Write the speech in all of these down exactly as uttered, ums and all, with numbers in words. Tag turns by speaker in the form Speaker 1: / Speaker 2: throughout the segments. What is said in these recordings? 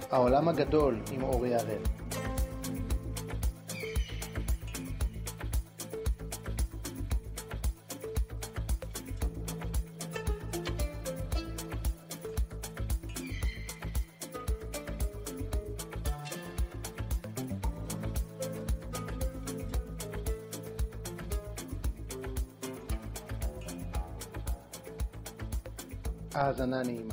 Speaker 1: העולם הגדול עם אורי הראל. האזנה נעימה.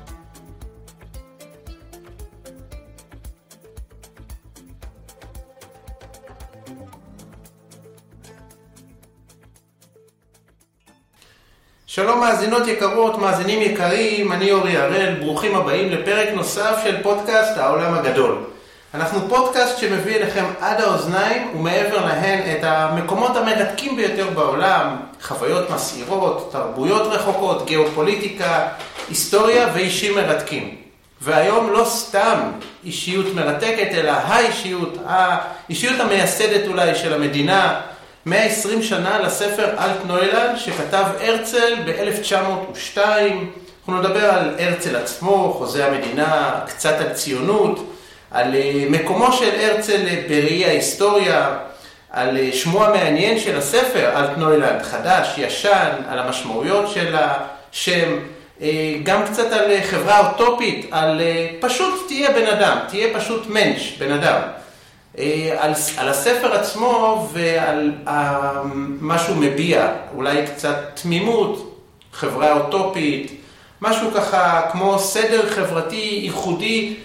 Speaker 2: שלום מאזינות יקרות, מאזינים יקרים, אני אורי הראל, ברוכים הבאים לפרק נוסף של פודקאסט העולם הגדול. אנחנו פודקאסט שמביא אליכם עד האוזניים ומעבר להן את המקומות המרתקים ביותר בעולם, חוויות מסעירות, תרבויות רחוקות, גיאופוליטיקה, היסטוריה ואישים מרתקים. והיום לא סתם אישיות מרתקת, אלא האישיות, האישיות המייסדת אולי של המדינה, מאה ועשרים שנה לספר אלטנוילנד שכתב הרצל ב-אלף תשע מאות ושתיים. אנחנו נדבר על הרצל עצמו, חוזה המדינה, קצת על ציונות, על מקומו של הרצל בראי ההיסטוריה, על שמו המעניין של הספר אלטנוילנד, חדש, ישן, על המשמעויות של השם, גם קצת על חברה אוטופית, על פשוט תהיה בן אדם, תהיה פשוט מנש, בן אדם. על, על הספר עצמו ועל מה שהוא מביע, אולי קצת תמימות, חברה אוטופית, משהו ככה כמו סדר חברתי ייחודי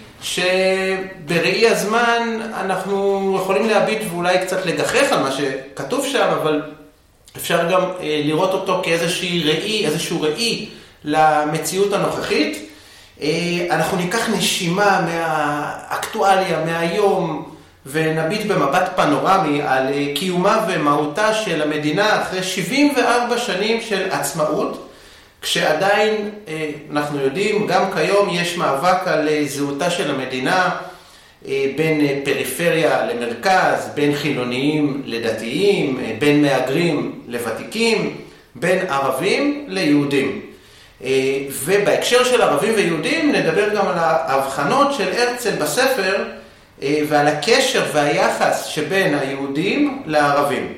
Speaker 2: שבראי הזמן אנחנו יכולים להביט ואולי קצת לגחך על מה שכתוב שם, אבל אפשר גם לראות אותו כאיזושהי ראי, איזשהו ראי למציאות הנוכחית. אנחנו ניקח נשימה מהאקטואליה, מהיום, ונביט במבט פנורמי על קיומה ומהותה של המדינה אחרי שבעים וארבע שנים של עצמאות, כשעדיין אנחנו יודעים, גם כיום יש מאבק על זהותה של המדינה בין פריפריה למרכז, בין חילוניים לדתיים, בין מהגרים לוותיקים, בין ערבים ליהודים. ובהקשר של ערבים ויהודים נדבר גם על ההבחנות של הרצל בספר, ועל הקשר והיחס שבין היהודים לערבים.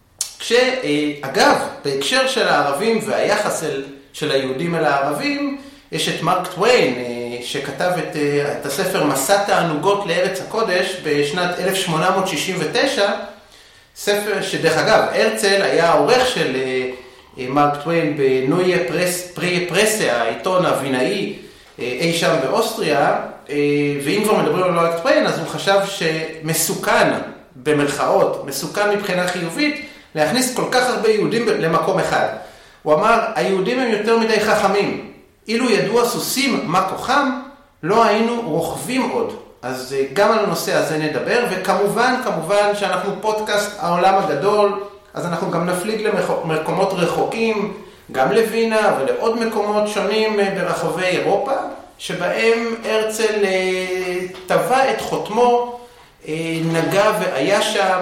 Speaker 2: כשאגב, בהקשר של הערבים והיחס של היהודים אל הערבים, יש את מרק טוויין, שכתב את, את הספר מסע תענוגות לארץ הקודש בשנת אלף שמונה מאות שישים ותשע, ספר שדרך אגב, הרצל היה העורך של מרק טוויין בנויה פרס, פרי פרסה, העיתון הווינאי, אי שם באוסטריה, ואם כבר מדברים על מרק טוויין, אז הוא חשב שמסוכן, במרכאות, מסוכן מבחינה חיובית, להכניס כל כך הרבה יהודים למקום אחד. הוא אמר, היהודים הם יותר מדי חכמים. אילו ידעו הסוסים מה כוחם, לא היינו רוכבים עוד. אז גם על הנושא הזה נדבר, וכמובן, כמובן שאנחנו פודקאסט העולם הגדול, אז אנחנו גם נפליג למקומות רחוקים, גם לווינה ולעוד מקומות שונים ברחבי אירופה, שבהם הרצל טבע את חותמו, נגע והיה שם,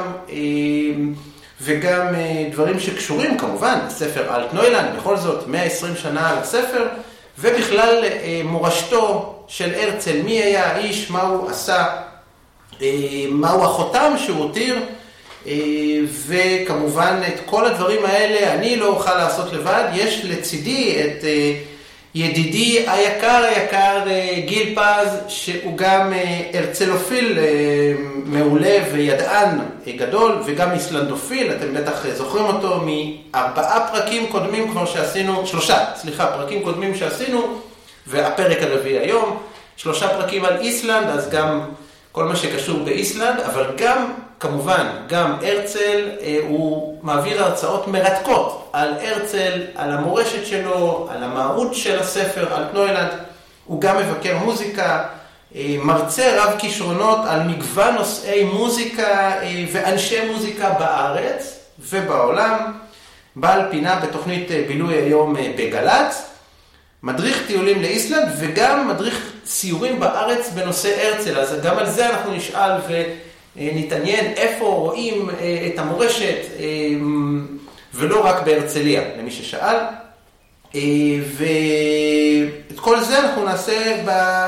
Speaker 2: וגם דברים שקשורים כמובן לספר אלטנוילנד, בכל זאת מאה ועשרים שנה על הספר, ובכלל מורשתו של הרצל, מי היה האיש, מה הוא עשה, מהו החותם שהוא הותיר, וכמובן את כל הדברים האלה אני לא אוכל לעשות לבד. יש לצידי את ידידי היקר היקר גיל פז, שהוא גם הרצלופיל מעולה וידען גדול, וגם איסלנדופיל, אתם בטח זוכרים אותו מארבעה פרקים קודמים כבר שעשינו, שלושה, סליחה, פרקים קודמים שעשינו, והפרק הרביעי היום, שלושה פרקים על איסלנד, אז גם כל מה שקשור באיסלנד, אבל גם, כמובן, גם הרצל, הוא מעביר הרצאות מרתקות על הרצל, על המורשת שלו, על המהות של הספר, אלטנוילנד. הוא גם מבקר מוזיקה, מרצה רב כישרונות על מגוון נושאי מוזיקה ואנשי מוזיקה בארץ ובעולם, בעל פינה בתוכנית בילוי היום בגלץ, מדריך טיולים לאיסלנד וגם מדריך סיורים בארץ בנושא הרצל. אז גם על זה אנחנו נשאל ונתעניין איפה רואים את המורשת, ולא רק בהרצליה, למי ששאל. ואת כל זה אנחנו נעשה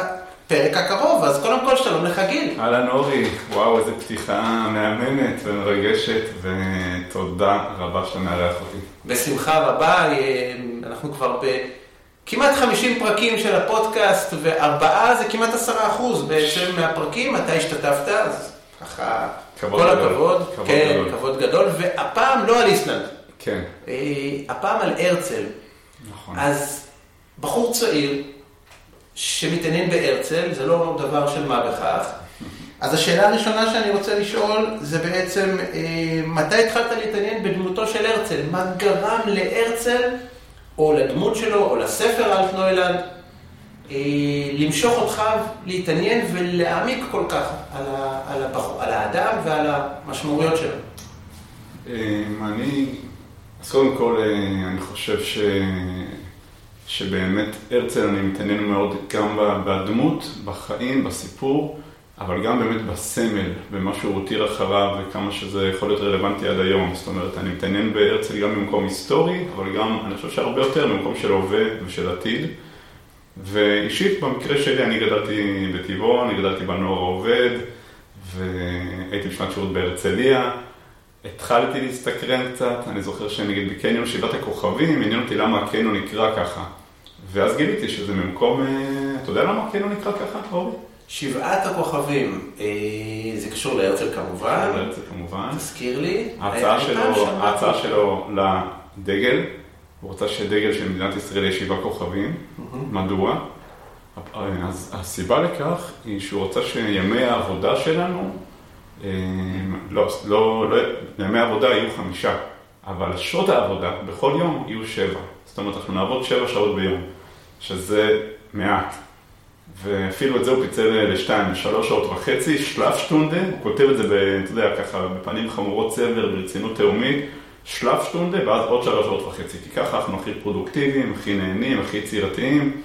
Speaker 2: לפרק הקרוב, אז קודם כל שלום לך גיל.
Speaker 3: אהלן אורי, וואו, איזה פתיחה מהממת ומרגשת, ותודה רבה שאתה מארח אותי.
Speaker 2: בשמחה רבה, אנחנו כבר בכמעט חמישים פרקים של הפודקאסט, וארבעה זה כמעט עשרה אחוז בעצם מהפרקים, אתה השתתפת, אז ככה, כל הכבוד, כן, כבוד גדול, והפעם לא על איסלנד.
Speaker 3: כן.
Speaker 2: הפעם על הרצל.
Speaker 3: נכון.
Speaker 2: אז בחור צעיר, שמתעניין בהרצל, זה לא דבר של מה בכך. אז השאלה הראשונה שאני רוצה לשאול, זה בעצם, אה, מתי התחלת להתעניין בדמותו של הרצל? מה גרם להרצל, או לדמות שלו, או לספר אלטנוילנד, אה, למשוך אותך להתעניין ולהעמיק כל כך על, ה, על, הבח, על האדם ועל המשמעויות שלו?
Speaker 3: אה, אני, אז קודם כל, אה, אני חושב ש... שבאמת הרצל אני מתעניין מאוד גם בדמות, בחיים, בסיפור, אבל גם באמת בסמל, במה שהוא הותיר אחריו וכמה שזה יכול להיות רלוונטי עד היום. זאת אומרת, אני מתעניין בהרצל גם במקום היסטורי, אבל גם, אני חושב שהרבה יותר במקום של הווה ושל עתיד. ואישית, במקרה שלי, אני גדלתי בטבעון, אני גדלתי בנוער העובד, והייתי בשנת שירות בהרצליה. התחלתי להסתקרן קצת, אני זוכר שנגיד בקניון שבעת הכוכבים, עניין אותי למה הקניון נקרא ככה. ואז גיליתי שזה ממקום, אתה יודע למה הקניון נקרא ככה, אורי?
Speaker 2: שבעת הכוכבים, זה קשור להרצל כמובן.
Speaker 3: להרצל כמובן.
Speaker 2: תזכיר לי.
Speaker 3: ההצעה שלו, ההצעה שלו לדגל, הוא רוצה שדגל של מדינת ישראל יהיה שבעה כוכבים. מדוע? אז הסיבה לכך היא שהוא רוצה שימי העבודה שלנו, לא, לא, לא, ימי העבודה יהיו חמישה, אבל שעות העבודה בכל יום יהיו שבע. זאת אומרת, אנחנו נעבוד שבע שעות ביום, שזה מעט. ואפילו את זה הוא פיצל לשתיים, לשלוש שעות וחצי, שלף שטונדה, הוא כותב את זה, אתה יודע, ככה, בפנים חמורות סבר, ברצינות תאומית, שלף שטונדה, ואז עוד שלוש שעות וחצי, כי ככה אנחנו הכי פרודוקטיביים, הכי נהנים, הכי יצירתיים,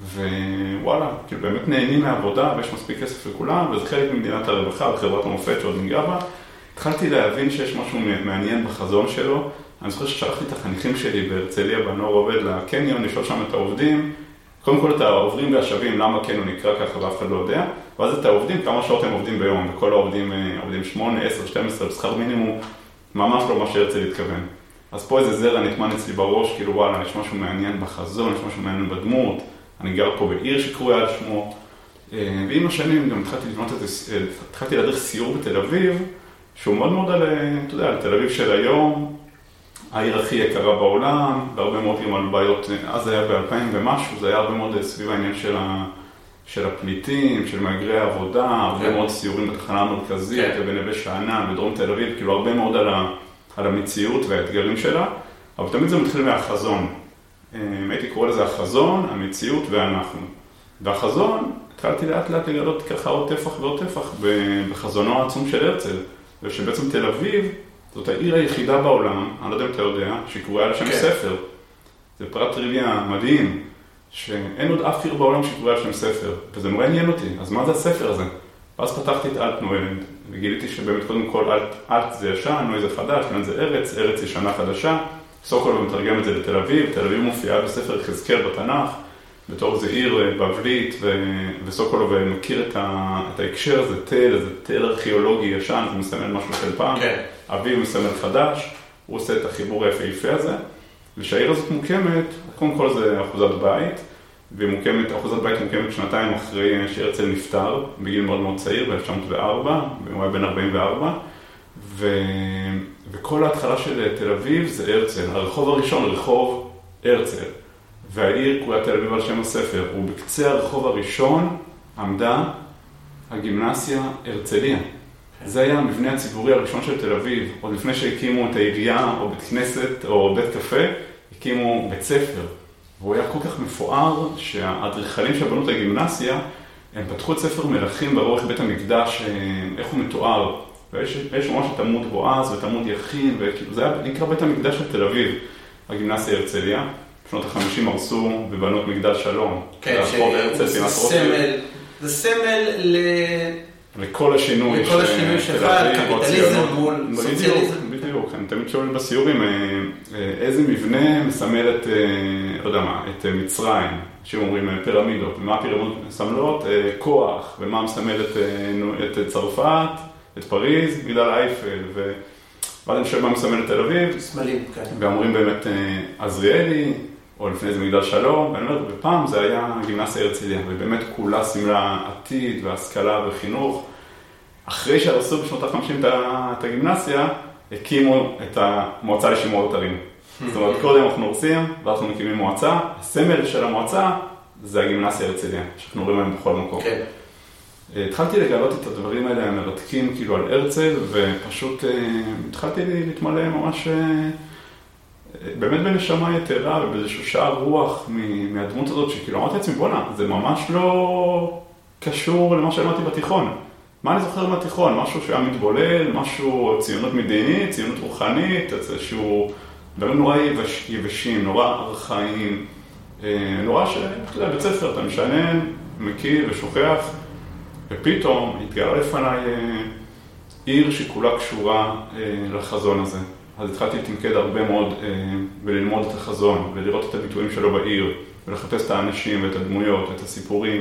Speaker 3: ווואלה, כאילו באמת נהנים מהעבודה, ויש מספיק כסף לכולם, וזה חלק ממדינת הרווחה, וחברת המופת שעוד ניגע בה. התחלתי להבין שיש משהו מעניין בחזון שלו. אני זוכר ששלחתי את החניכים שלי בהרצליה, בנוער עובד, לקניון, לשאול שם את העובדים. קודם כל את העוברים והשבים, למה קניון נקרא ככה ואף אחד לא יודע, ואז את העובדים, כמה שעות הם עובדים ביום, וכל העובדים עובדים שמונה, עשר, שתים עשרה, בשכר מינימום, ממש לא מה שהרצל התכוון. אז פה איזה זרע נטמן אצלי בראש, כאילו וואלה, יש משהו מעניין בחזון, יש משהו מעניין בדמות. אני גר פה בעיר שקרויה על שמו, ועם השנים גם התחלתי לבנות את זה, התחלתי להדריך סיור בתל אביב, שהוא מאוד מאוד על, אתה יודע, על תל אביב של היום, העיר הכי יקרה בעולם, והרבה מאוד גם על בעיות, אז זה היה ב-אלפיים ומשהו, זה היה הרבה מאוד סביב העניין של, ה, של הפליטים, של מהגרי העבודה, הרבה מאוד סיורים בתחנה המרכזית, בנווה שאנן, בדרום תל אביב, כאילו הרבה מאוד על, ה, על המציאות והאתגרים שלה, אבל תמיד זה מתחיל מהחזון. הייתי קורא לזה החזון, המציאות ואנחנו. והחזון, התחלתי לאט לאט לגלות ככה עוד טפח ועוד טפח בחזונו העצום של הרצל, ושבעצם תל אביב זאת העיר היחידה בעולם, אני לא יודע אם אתה יודע, שקרויה על שם ספר. זה פרט טריוויה מדהים, שאין עוד אף עיר בעולם שקרויה על שם ספר, וזה נורא עניין אותי, אז מה זה הספר הזה? ואז פתחתי את אלטנוילנד, וגיליתי שבאמת קודם כל אלט זה ישן, נוי זה חדש, נוי זה ארץ, ארץ היא שנה חדשה, סוקולוב מתרגם את זה לתל אביב, תל אביב מופיעה בספר יחזקאל בתנ"ך, בתור איזה עיר בבלית, ו- וסוקולוב מכיר את, ה- את ההקשר הזה, תל, זה תל ארכיאולוגי ישן, זה מסמל משהו של פעם,
Speaker 2: כן.
Speaker 3: אביב מסמל חדש, הוא עושה את החיבור היפהפה הזה, ושהעיר הזאת מוקמת, קודם כל זה אחוזת בית, ומוקמת, אחוזת בית מוקמת שנתיים אחרי שהרצל נפטר, בגיל מאוד מאוד צעיר, ב-אלף תשע מאות וארבע, הוא היה בן ארבעים וארבע, ו... וכל ההתחלה של תל אביב זה הרצל, הרחוב הראשון, רחוב הרצל, והעיר קרויה תל אביב על שם הספר, ובקצה הרחוב הראשון עמדה הגימנסיה הרצליה. זה היה המבנה הציבורי הראשון של תל אביב, עוד לפני שהקימו את העירייה או בית כנסת או בית קפה, הקימו בית ספר. והוא היה כל כך מפואר שהאדריכלים שבנו את הגימנסיה, הם פתחו את ספר מלכים באורך בית המקדש, איך הוא מתואר. ויש ממש את עמוד בועז ואת עמוד יכין, וזה היה נקרא בית המקדש של תל אביב, הגימנסיה הרצליה. בשנות החמישים הרסו ובנו את מקדש שלום.
Speaker 2: כן, שזה סמל, זה סמל ל...
Speaker 3: לכל השינוי
Speaker 2: לכל השינוי שלך, קפיטליזם מול סוציאליזם.
Speaker 3: בדיוק, אני תמיד שואל בסיורים, איזה מבנה מסמל את, לא יודע מה, את מצרים, שאומרים פירמידות, ומה הפירמידות מסמלות? כוח, ומה מסמל את, את צרפת, את פריז, מגדל אייפל, ו... ואז אני חושב מה מסמל את תל אביב.
Speaker 2: סמלים, כן.
Speaker 3: ואומרים באמת עזריאלי, או לפני זה מגדל שלום, ואני אומר, בפעם זה היה גימנסיה הרצליה, ובאמת כולה סמלה עתיד והשכלה וחינוך. אחרי שהרסו בשנות ה-חמישים את הגימנסיה, הקימו את המועצה לשימור אתרים. זאת אומרת, קודם אנחנו הורסים, ואז אנחנו מקימים מועצה. הסמל של המועצה זה הגימנסיה הרצליה, שאנחנו רואים להם בכל מקום.
Speaker 2: כן.
Speaker 3: התחלתי לגלות את הדברים האלה המרתקים כאילו על הרצל, ופשוט התחלתי להתמלא ממש באמת בנשמה יתרה, ובאיזשהו שער רוח מהדמות הזאת, שכאילו אמרתי לעצמי, בונה, זה ממש לא קשור למה שאמרתי בתיכון. מה אני זוכר מהתיכון? משהו שהיה מתבולל, משהו ציונות מדינית, ציונות רוחנית, איזשהו דברים נורא יבש, יבשים, נורא ארכאיים, נורא שבית ספר, אתה משענן, מכיר ושוכח, ופתאום התגלה לפניי עיר שכולה קשורה לחזון הזה. אז התחלתי להתמקד הרבה מאוד וללמוד את החזון, ולראות את הביטויים שלו בעיר, ולחפש את האנשים ואת הדמויות ואת הסיפורים,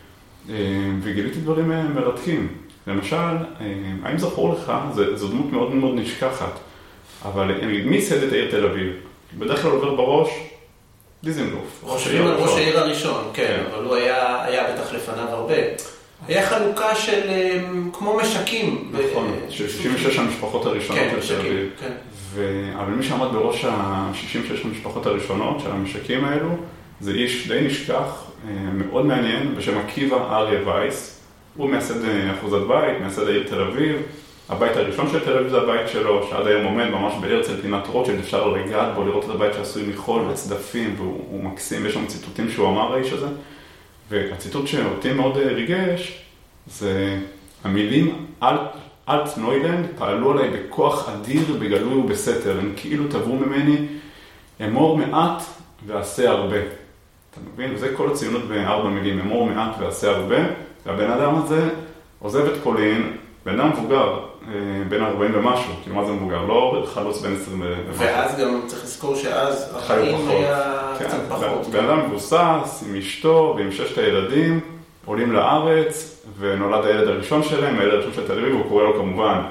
Speaker 3: וגיליתי דברים מרתקים. למשל, האם זכור לך, זו דמות מאוד מאוד נשכחת, אבל מי ייסד את העיר תל אביב? בדרך כלל עובר בראש, דיזנגוף.
Speaker 2: ראש העיר הראשון, כן, אבל הוא היה בטח לפניו הרבה. היה חלוקה של כמו משקים.
Speaker 3: נכון, של שישים ושש המשפחות הראשונות של תל אביב. אבל מי שעמד בראש ה-שישים ושש המשפחות הראשונות של המשקים האלו, זה איש די נשכח, מאוד מעניין, בשם עקיבא אריה וייס. הוא מייסד אחוזת בית, מייסד העיר תל אביב. הבית הראשון של תל אביב זה הבית שלו, שעד היום עומד ממש בהרצל פינת רוטשילד, אפשר לגעת בו, לראות את הבית שעשוי מחול וצדפים, והוא מקסים, ויש שם ציטוטים שהוא אמר האיש הזה. והציטוט שאותי מאוד ריגש, זה המילים אלט נוילנד פעלו עליי בכוח אדיר בגלוי ובסתר, הם כאילו תבעו ממני, אמור מעט ועשה הרבה. אתה מבין? וזה כל הציונות בארבע מילים, אמור מעט ועשה הרבה, והבן אדם הזה עוזב את פולין, בן אדם מבוגר, בין ארבעים ומשהו, כאילו מה זה מבוגר? לא חלוץ בין עשרים ומשהו.
Speaker 2: ואז גם צריך לזכור שאז ארבעים היה קצת פחות.
Speaker 3: בן אדם מבוסס, עם אשתו ועם ששת הילדים, עולים לארץ, ונולד הילד הראשון שלהם, הילד הראשון של תל אביב, הוא קורא לו כמובן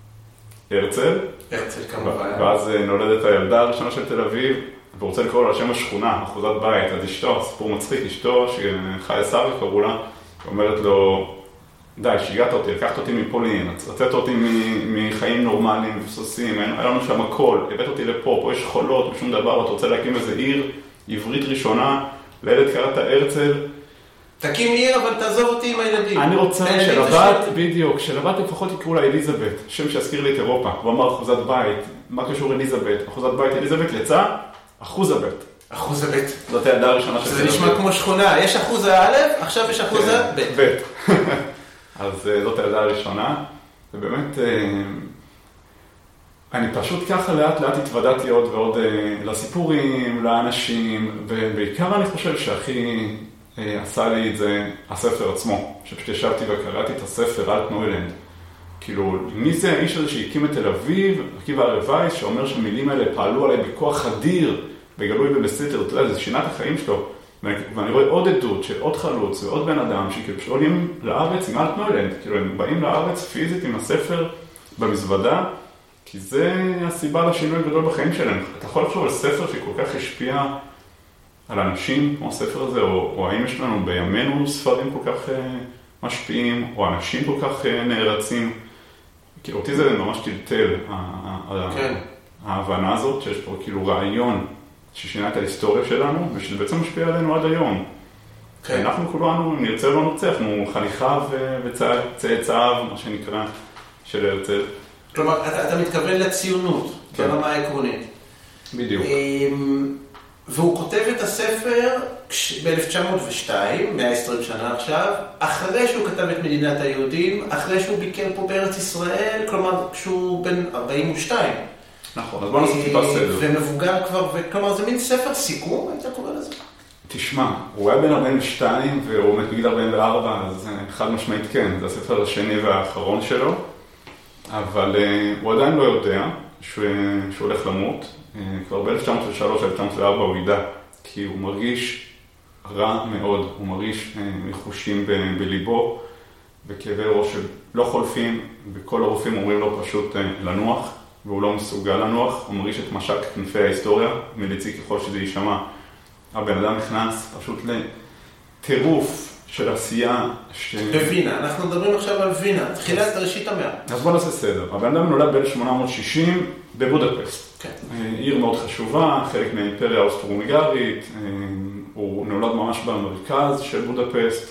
Speaker 3: הרצל.
Speaker 2: הרצל כמובן.
Speaker 3: ואז נולדת הילדה הראשונה של תל אביב, והוא רוצה לקרוא לה שם השכונה, אחוזת בית, אז אשתו, סיפור מצחיק, אשתו, שחיה סבא קראו לה, אומרת לו, די, שיגעת אותי, לקחת אותי מפולין, רצית אותי מחיים נורמליים וסוסים, היה לנו שם הכל, הבאת אותי לפה, פה יש חולות ושום דבר, ואתה רוצה להקים איזה עיר עברית ראשונה, לילד קראת הרצל.
Speaker 2: תקים עיר, אבל תעזוב אותי עם הילדים.
Speaker 3: אני רוצה שלבת, בדיוק, שלבת לפחות יקראו לה אליזבת, שם שיזכיר לי את אירופה, הוא אמר אחוזת בית, מה קשור אליזבת? אחוזת בית, אליזבת יצא, אחוז הבית.
Speaker 2: אחוז הבית.
Speaker 3: זאת העדה הראשונה של
Speaker 2: זה נשמע כמו שכונה, יש אחוז האלף, עכשיו יש אחוז הבית.
Speaker 3: אז זאת העדה הראשונה, ובאמת אני פשוט ככה לאט לאט התוודעתי עוד ועוד לסיפורים, לאנשים, ובעיקר אני חושב שהכי עשה לי את זה הספר עצמו, שפשוט ישבתי וקראתי את הספר אלט נוילנד. כאילו, מי זה האיש הזה שהקים את תל אביב, עקיבא אריה וייס, שאומר שהמילים האלה פעלו עליי בכוח אדיר, בגלוי ובסתר, אתה יודע, זה שינה את החיים שלו. ואני רואה עוד עדות של עוד חלוץ ועוד בן אדם שכאילו שעולים לארץ עם אלט נוילנד, כאילו הם באים לארץ פיזית עם הספר במזוודה, כי זה הסיבה לשינוי גדול בחיים שלהם. אתה יכול לחשוב על ספר שכל כך השפיע על אנשים כמו הספר הזה, או, או האם יש לנו בימינו ספרים כל כך uh, משפיעים, או אנשים כל כך uh, נערצים. כי אותי זה ממש טלטל,
Speaker 2: כן.
Speaker 3: ההבנה הזאת שיש פה כאילו רעיון, ששינה את ההיסטוריה שלנו, ושזה בעצם משפיע עלינו עד היום. כן. אנחנו כולנו, נרצה לא נרצה, אנחנו חניכיו וצאצאיו, מה שנקרא, של הרצל.
Speaker 2: כלומר, אתה, אתה מתכוון לציונות, כן. ברמה העקרונית.
Speaker 3: בדיוק.
Speaker 2: והוא כותב את הספר ב-אלף תשע מאות ושתיים, מאה ועשרים שנה עכשיו, אחרי שהוא כתב את מדינת היהודים, אחרי שהוא ביקר פה בארץ ישראל, כלומר, כשהוא בן ארבעים ושתיים.
Speaker 3: נכון, אז בוא נעשה טיפה סדר.
Speaker 2: ומבוגר כבר, כלומר זה מין ספר סיכום, היית קורא לזה?
Speaker 3: תשמע, הוא היה בן ארבעים ושתיים והוא מת בגיל ארבעים וארבע, אז חד משמעית כן, זה הספר השני והאחרון שלו, אבל uh, הוא עדיין לא יודע שהוא, שהוא הולך למות, כבר ב-אלף תשע מאות ושלוש עד אלף תשע מאות וארבע הוא ידע, כי הוא מרגיש רע מאוד, הוא מרגיש מחושים ב- בליבו, וכאבי ראש שלא חולפים, וכל הרופאים אומרים לו פשוט לנוח, והוא לא מסוגל לנוח, הוא מרגיש את משק כנפי ההיסטוריה, מליצי ככל שזה יישמע. הבן אדם נכנס פשוט לטירוף של עשייה. ש...
Speaker 2: בווינה, אנחנו מדברים עכשיו על וינה, תחילת ראשית המאה.
Speaker 3: אז בוא נעשה סדר. הבן אדם נולד ב-אלף שמונה מאות שישים בבודפסט.
Speaker 2: כן.
Speaker 3: עיר מאוד חשובה, חלק מהאימפריה האוסטרו-הונגרית, הוא נולד ממש במרכז של בודפסט,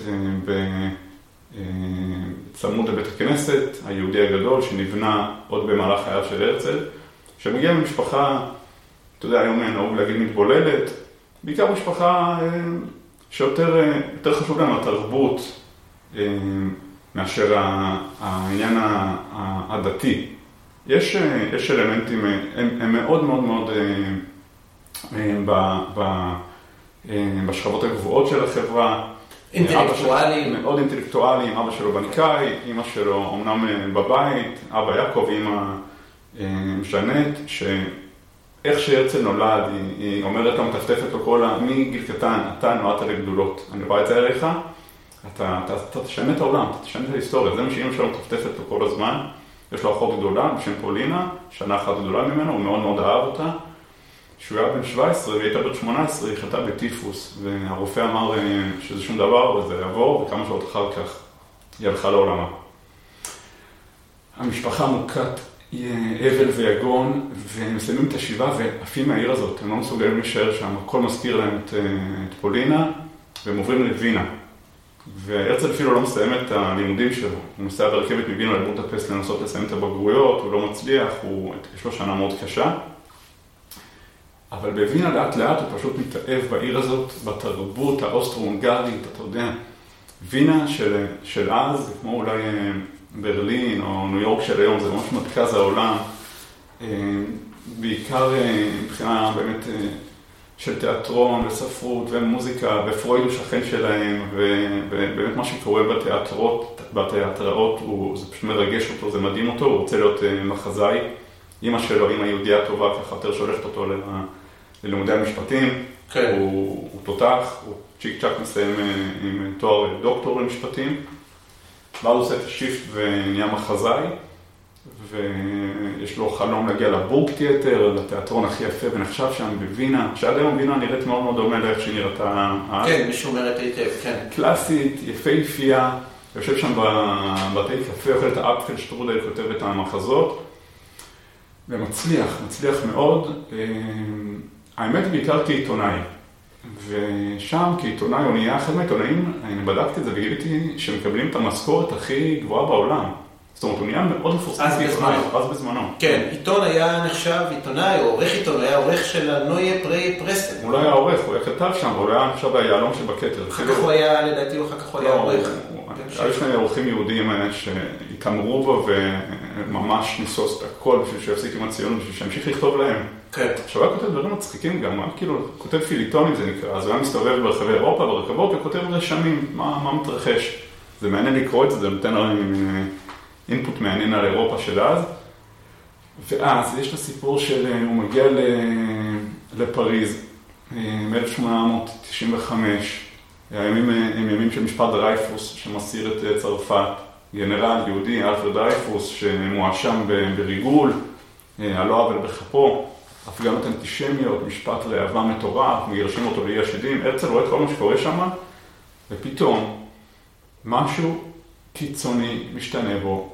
Speaker 3: בצמוד לבית הכנסת היהודי הגדול, שנבנה עוד במהלך חייו של הרצל, שמגיע ממשפחה, אתה יודע, היום נהוג להגיד מתבוללת, בעיקר משפחה שיותר יותר חשוב להם התרבות מאשר העניין הדתי. יש, יש אלמנטים, הם, הם מאוד מאוד מאוד ב, ב, בשכבות הגבוהות של החברה.
Speaker 2: אינטלקטואליים.
Speaker 3: מאוד אינטלקטואליים, אבא שלו בניקאי, אמא שלו אומנם בבית, אבא יעקב, אמא ז'נט, שאיך שהרצל נולד, היא, היא אומרת לו, מטפטפת לו כל ה... מגיל קטן, אתה נועדת לגדולות. אני רואה את זה עליך, אתה, אתה, אתה תשנה את העולם, אתה תשנה את ההיסטוריה. זה מה שאמא שלו מטפטפת לו כל הזמן. יש לו אחות גדולה בשם פולינה, שנה אחת גדולה ממנו, הוא מאוד מאוד אהב אותה. כשהוא היה בן שבע עשרה והיא הייתה בת שמונה עשרה, היא חלתה בטיפוס, והרופא אמר שזה שום דבר וזה יעבור, וכמה שעות אחר כך היא הלכה לעולמה. המשפחה מוכת אבל ויגון, והם מסיימים את השבעה ועפים מהעיר הזאת, הם לא מסוגלים להישאר שם, הכל מזכיר להם את, את פולינה, והם עוברים לווינה. והרצל אפילו לא מסיים את הלימודים שלו, הוא מסיים ברכבת מווינה לבודפסט לנסות לסיים את הבגרויות, הוא לא מצליח, הוא, יש לו שנה מאוד קשה. אבל בווינה לאט לאט הוא פשוט מתאהב בעיר הזאת, בתרבות האוסטרו-הונגרית, אתה יודע. וינה של, של אז, כמו אולי ברלין או ניו יורק של היום, זה ממש מרכז העולם. בעיקר מבחינה באמת של תיאטרון וספרות ומוזיקה, ופרויד הוא שכן שלהם, ובאמת מה שקורה בתיאטרות, בתיאטראות, הוא, זה פשוט מרגש אותו, זה מדהים אותו, הוא רוצה להיות מחזאי. אמא שלו, אמא יהודיה טובה, ככה יותר שולחת אותו ללימודי המשפטים. כן. הוא, הוא תותח, הוא צ'יק צ'ק מסיים עם תואר דוקטור למשפטים. ואז הוא עושה את השיפט ונהיה מחזאי, ויש לו חלום להגיע לבורג תיאטר, לתיאטרון הכי יפה ונחשב שם בווינה, שעד היום וינה נראית מאוד מאוד דומה לאיך שנראתה אז.
Speaker 2: כן, משומרת היטב, כן.
Speaker 3: קלאסית, יפהפייה, יושב שם בבתי קפה, אוכל את האפפל שטרודל, כותב את המחזות. ומצליח, מצליח מאוד. האמת בעיקר כעיתונאי. ושם כעיתונאי, הוא נהיה אחד מהעיתונאים, אני בדקתי את זה וגיליתי שמקבלים את המשכורת הכי גבוהה בעולם. זאת אומרת, הוא נהיה מאוד מפורסם כעיתונאי, אז בזמנו.
Speaker 2: כן, עיתון היה נחשב עיתונאי, או עורך עיתון, הוא היה עורך של הנויה פרי פרסטן.
Speaker 3: הוא לא היה עורך, הוא היה כתב שם, הוא היה נחשב היעלום שבכתר.
Speaker 2: אחר כך הוא היה, לדעתי, אחר כך הוא היה עורך.
Speaker 3: היו שני עורכים יהודים שהתאמרו בו וממש ניסוס את הכל בשביל שיפסיק עם הציונות, בשביל שימשיך לכתוב להם.
Speaker 2: כן.
Speaker 3: עכשיו הוא היה כותב דברים מצחיקים גם, הוא כאילו כותב פיליטונים זה נקרא, אז הוא היה מסתובב ברחבי אירופה, ברכבות, וכותב רשמים, מה, מה מתרחש. זה מעניין לקרוא את זה, זה נותן אינפוט מעניין על אירופה של אז. ואז יש את הסיפור של, הוא מגיע לפריז, מ-אלף שמונה מאות תשעים וחמש, הימים הם ימים של משפט דרייפוס שמסיר את צרפת, גנרל יהודי, אלפרד דרייפוס, שמואשם בריגול, על לא עוול בכפו, הפגנות אנטישמיות, משפט ראווה מטורף, מגרשים אותו לאי השדים. הרצל רואה את כל מה שקורה שם, ופתאום משהו קיצוני משתנה בו,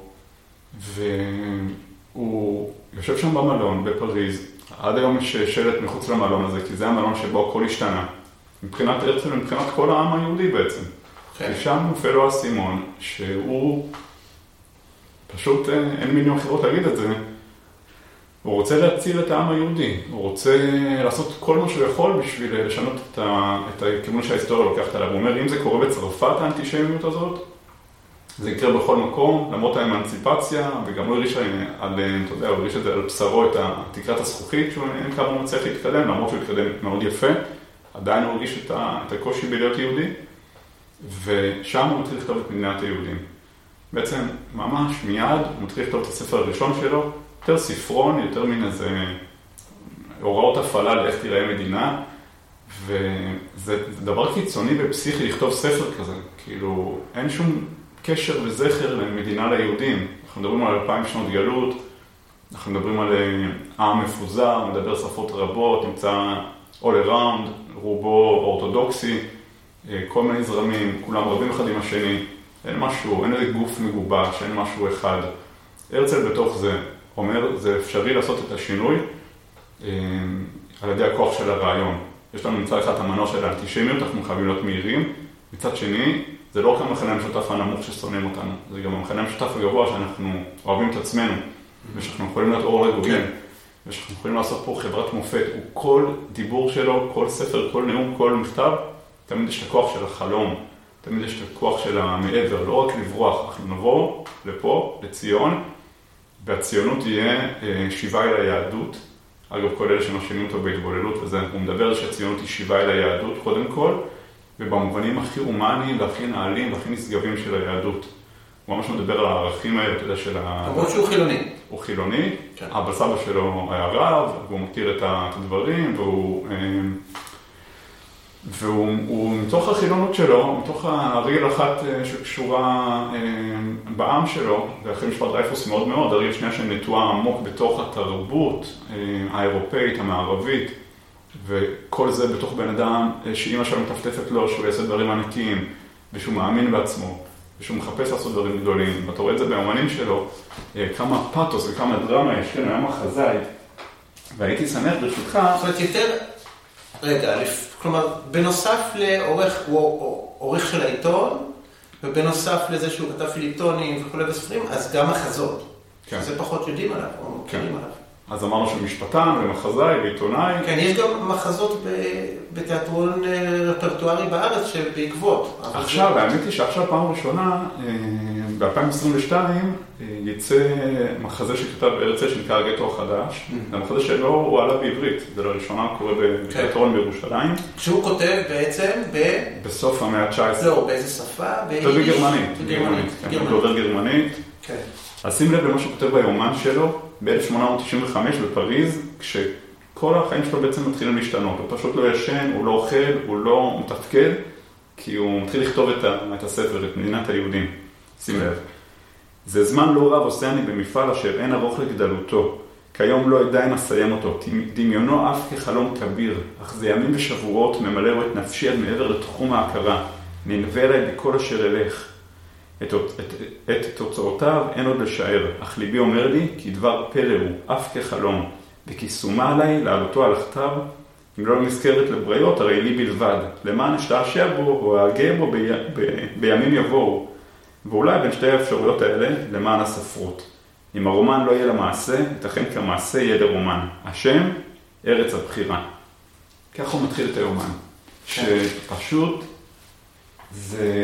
Speaker 3: והוא יושב שם במלון בפריז, עד היום יש שלט מחוץ למלון הזה, כי זה המלון שבו הכל השתנה. מבחינת הרצל ומבחינת כל העם היהודי בעצם. Okay. ושם נופל לו הסימון, שהוא פשוט, אין מילים אחרות להגיד את זה, הוא רוצה להציל את העם היהודי, הוא רוצה לעשות כל מה שהוא יכול בשביל לשנות את, ה, את הכיוון שההיסטוריה לוקחת עליו. הוא אומר, אם זה קורה בצרפת האנטישמיות הזאת, זה יקרה בכל מקום, למרות האמנציפציה, וגם הוא הריש על, אתה יודע, הוא הריש את זה על בשרו, את תקרת הזכוכית, שהוא אין כמה הוא מצליח להתקדם, למרות שהוא התקדם מאוד יפה, עדיין הוא הרגיש את, ה, את הקושי בלהיות יהודי, ושם הוא מתחיל לכתוב את מדינת היהודים. בעצם, ממש מיד, הוא מתחיל לכתוב את הספר הראשון שלו, יותר ספרון, יותר מן איזה הוראות הפעלה לאיך תראה מדינה, וזה דבר קיצוני ופסיכי לכתוב ספר כזה, כאילו אין שום קשר וזכר למדינה ליהודים. אנחנו מדברים על אלפיים שנות גלות, אנחנו מדברים על עם מפוזר, מדבר שפות רבות, נמצא all around, רובו אורתודוקסי, כל מיני זרמים, כולם רבים אחד עם השני, אין משהו, אין איזה גוף מגובש, אין משהו אחד. הרצל בתוך זה אומר, זה אפשרי לעשות את השינוי על ידי הכוח של הרעיון. יש לנו מצד אחד המנוע של האנטישמיות, אנחנו חייבים להיות מהירים. מצד שני, זה לא רק המחנה המשותף הנמוך ששונאים אותנו, זה גם המחנה המשותף הגבוה שאנחנו אוהבים את עצמנו, ושאנחנו יכולים להיות אור לגויים, ושאנחנו יכולים לעשות פה חברת מופת. וכל דיבור שלו, כל ספר, כל נאום, כל מכתב, תמיד יש את הכוח של החלום, תמיד יש את הכוח של המעבר, לא רק לברוח. אנחנו נבוא לפה, לציון, והציונות תהיה שיבה אל היהדות. אגב, כל אלה שמאשימים אותו בהתבוללות, וזה, הוא מדבר על שהציונות היא שיבה אל היהדות, קודם כל, ובמובנים הכי הומניים והכי נעלים והכי נשגבים של היהדות. הוא ממש מדבר על הערכים האלה, אתה יודע, של ה...
Speaker 2: למרות שהוא חילוני.
Speaker 3: הוא חילוני, כן. אבל סבא שלו היה רב, והוא מכיר את הדברים, והוא... והוא, מתוך החילונות שלו, מתוך הרגל אחת שקשורה בעם שלו, ואחרי משפט דרייפוס מאוד מאוד, הרגל שנייה שנטועה עמוק בתוך התרבות האירופאית, המערבית, וכל זה בתוך בן אדם שאימא שלו מטפטפת לו, שהוא יעשה דברים ענקיים, ושהוא מאמין בעצמו, ושהוא מחפש לעשות דברים גדולים. ואתה רואה את זה באמנים שלו, כמה פאטוס וכמה דרמה יש, כן, היה מחזאי. והייתי שמח ברשותך...
Speaker 2: זאת אומרת, יותר... רגע, כלומר, בנוסף לעורך, הוא עורך של העיתון, ובנוסף לזה שהוא כתב פיליטונים וכו' בספרים, אז גם מחזות. כן. זה פחות יודעים עליו, או מכירים כן. עליו.
Speaker 3: אז אמרנו שמשפטן ומחזאי ועיתונאי.
Speaker 2: כן, יש גם מחזות בתיאטרון רפרטוארי בארץ שבעקבות.
Speaker 3: עכשיו, האמת היא שעכשיו פעם ראשונה, ב-אלפיים עשרים ושתיים, יצא מחזה שכתב הרצל שנקרא הגטו החדש. זה מחזה שלו הוא עלה בעברית, זה לראשונה קורה בתיאטרון בירושלים.
Speaker 2: שהוא כותב בעצם ב...
Speaker 3: בסוף המאה ה-תשע עשרה.
Speaker 2: לא, באיזה שפה?
Speaker 3: בגרמנית.
Speaker 2: בגרמנית.
Speaker 3: הוא דובר גרמנית.
Speaker 2: כן.
Speaker 3: אז שים לב למה שהוא כותב ביומן שלו, ב-אלף שמונה מאות תשעים וחמש בפריז, כשכל החיים שלו בעצם מתחילים להשתנות. הוא פשוט לא ישן, הוא לא אוכל, הוא לא מתפקד, כי הוא מתחיל לכתוב את, ה- את הספר, את מדינת היהודים. שים לב. זה זמן לא רב עושה אני במפעל אשר אין ארוך לגדלותו. כיום לא עדיין אסיים אותו. דמיונו אף כחלום כביר, אך זה ימים ושבועות ממלאו את נפשי עד מעבר לתחום ההכרה. ננבא אליי בכל אשר אלך. את, את, את תוצאותיו אין עוד לשער, אך ליבי אומר לי כי דבר פלא הוא, אף כחלום, וכי סומה עליי לעלותו על הכתב, אם לא נזכרת לבריות, הרי לי בלבד, למען אשתעשע בו או אגע בו ב, ב, בימים יבואו, ואולי בין שתי האפשרויות האלה למען הספרות. אם הרומן לא יהיה למעשה, ייתכן כמעשה יהיה לרומן. השם, ארץ הבחירה. כך הוא מתחיל את היומן, שפשוט זה...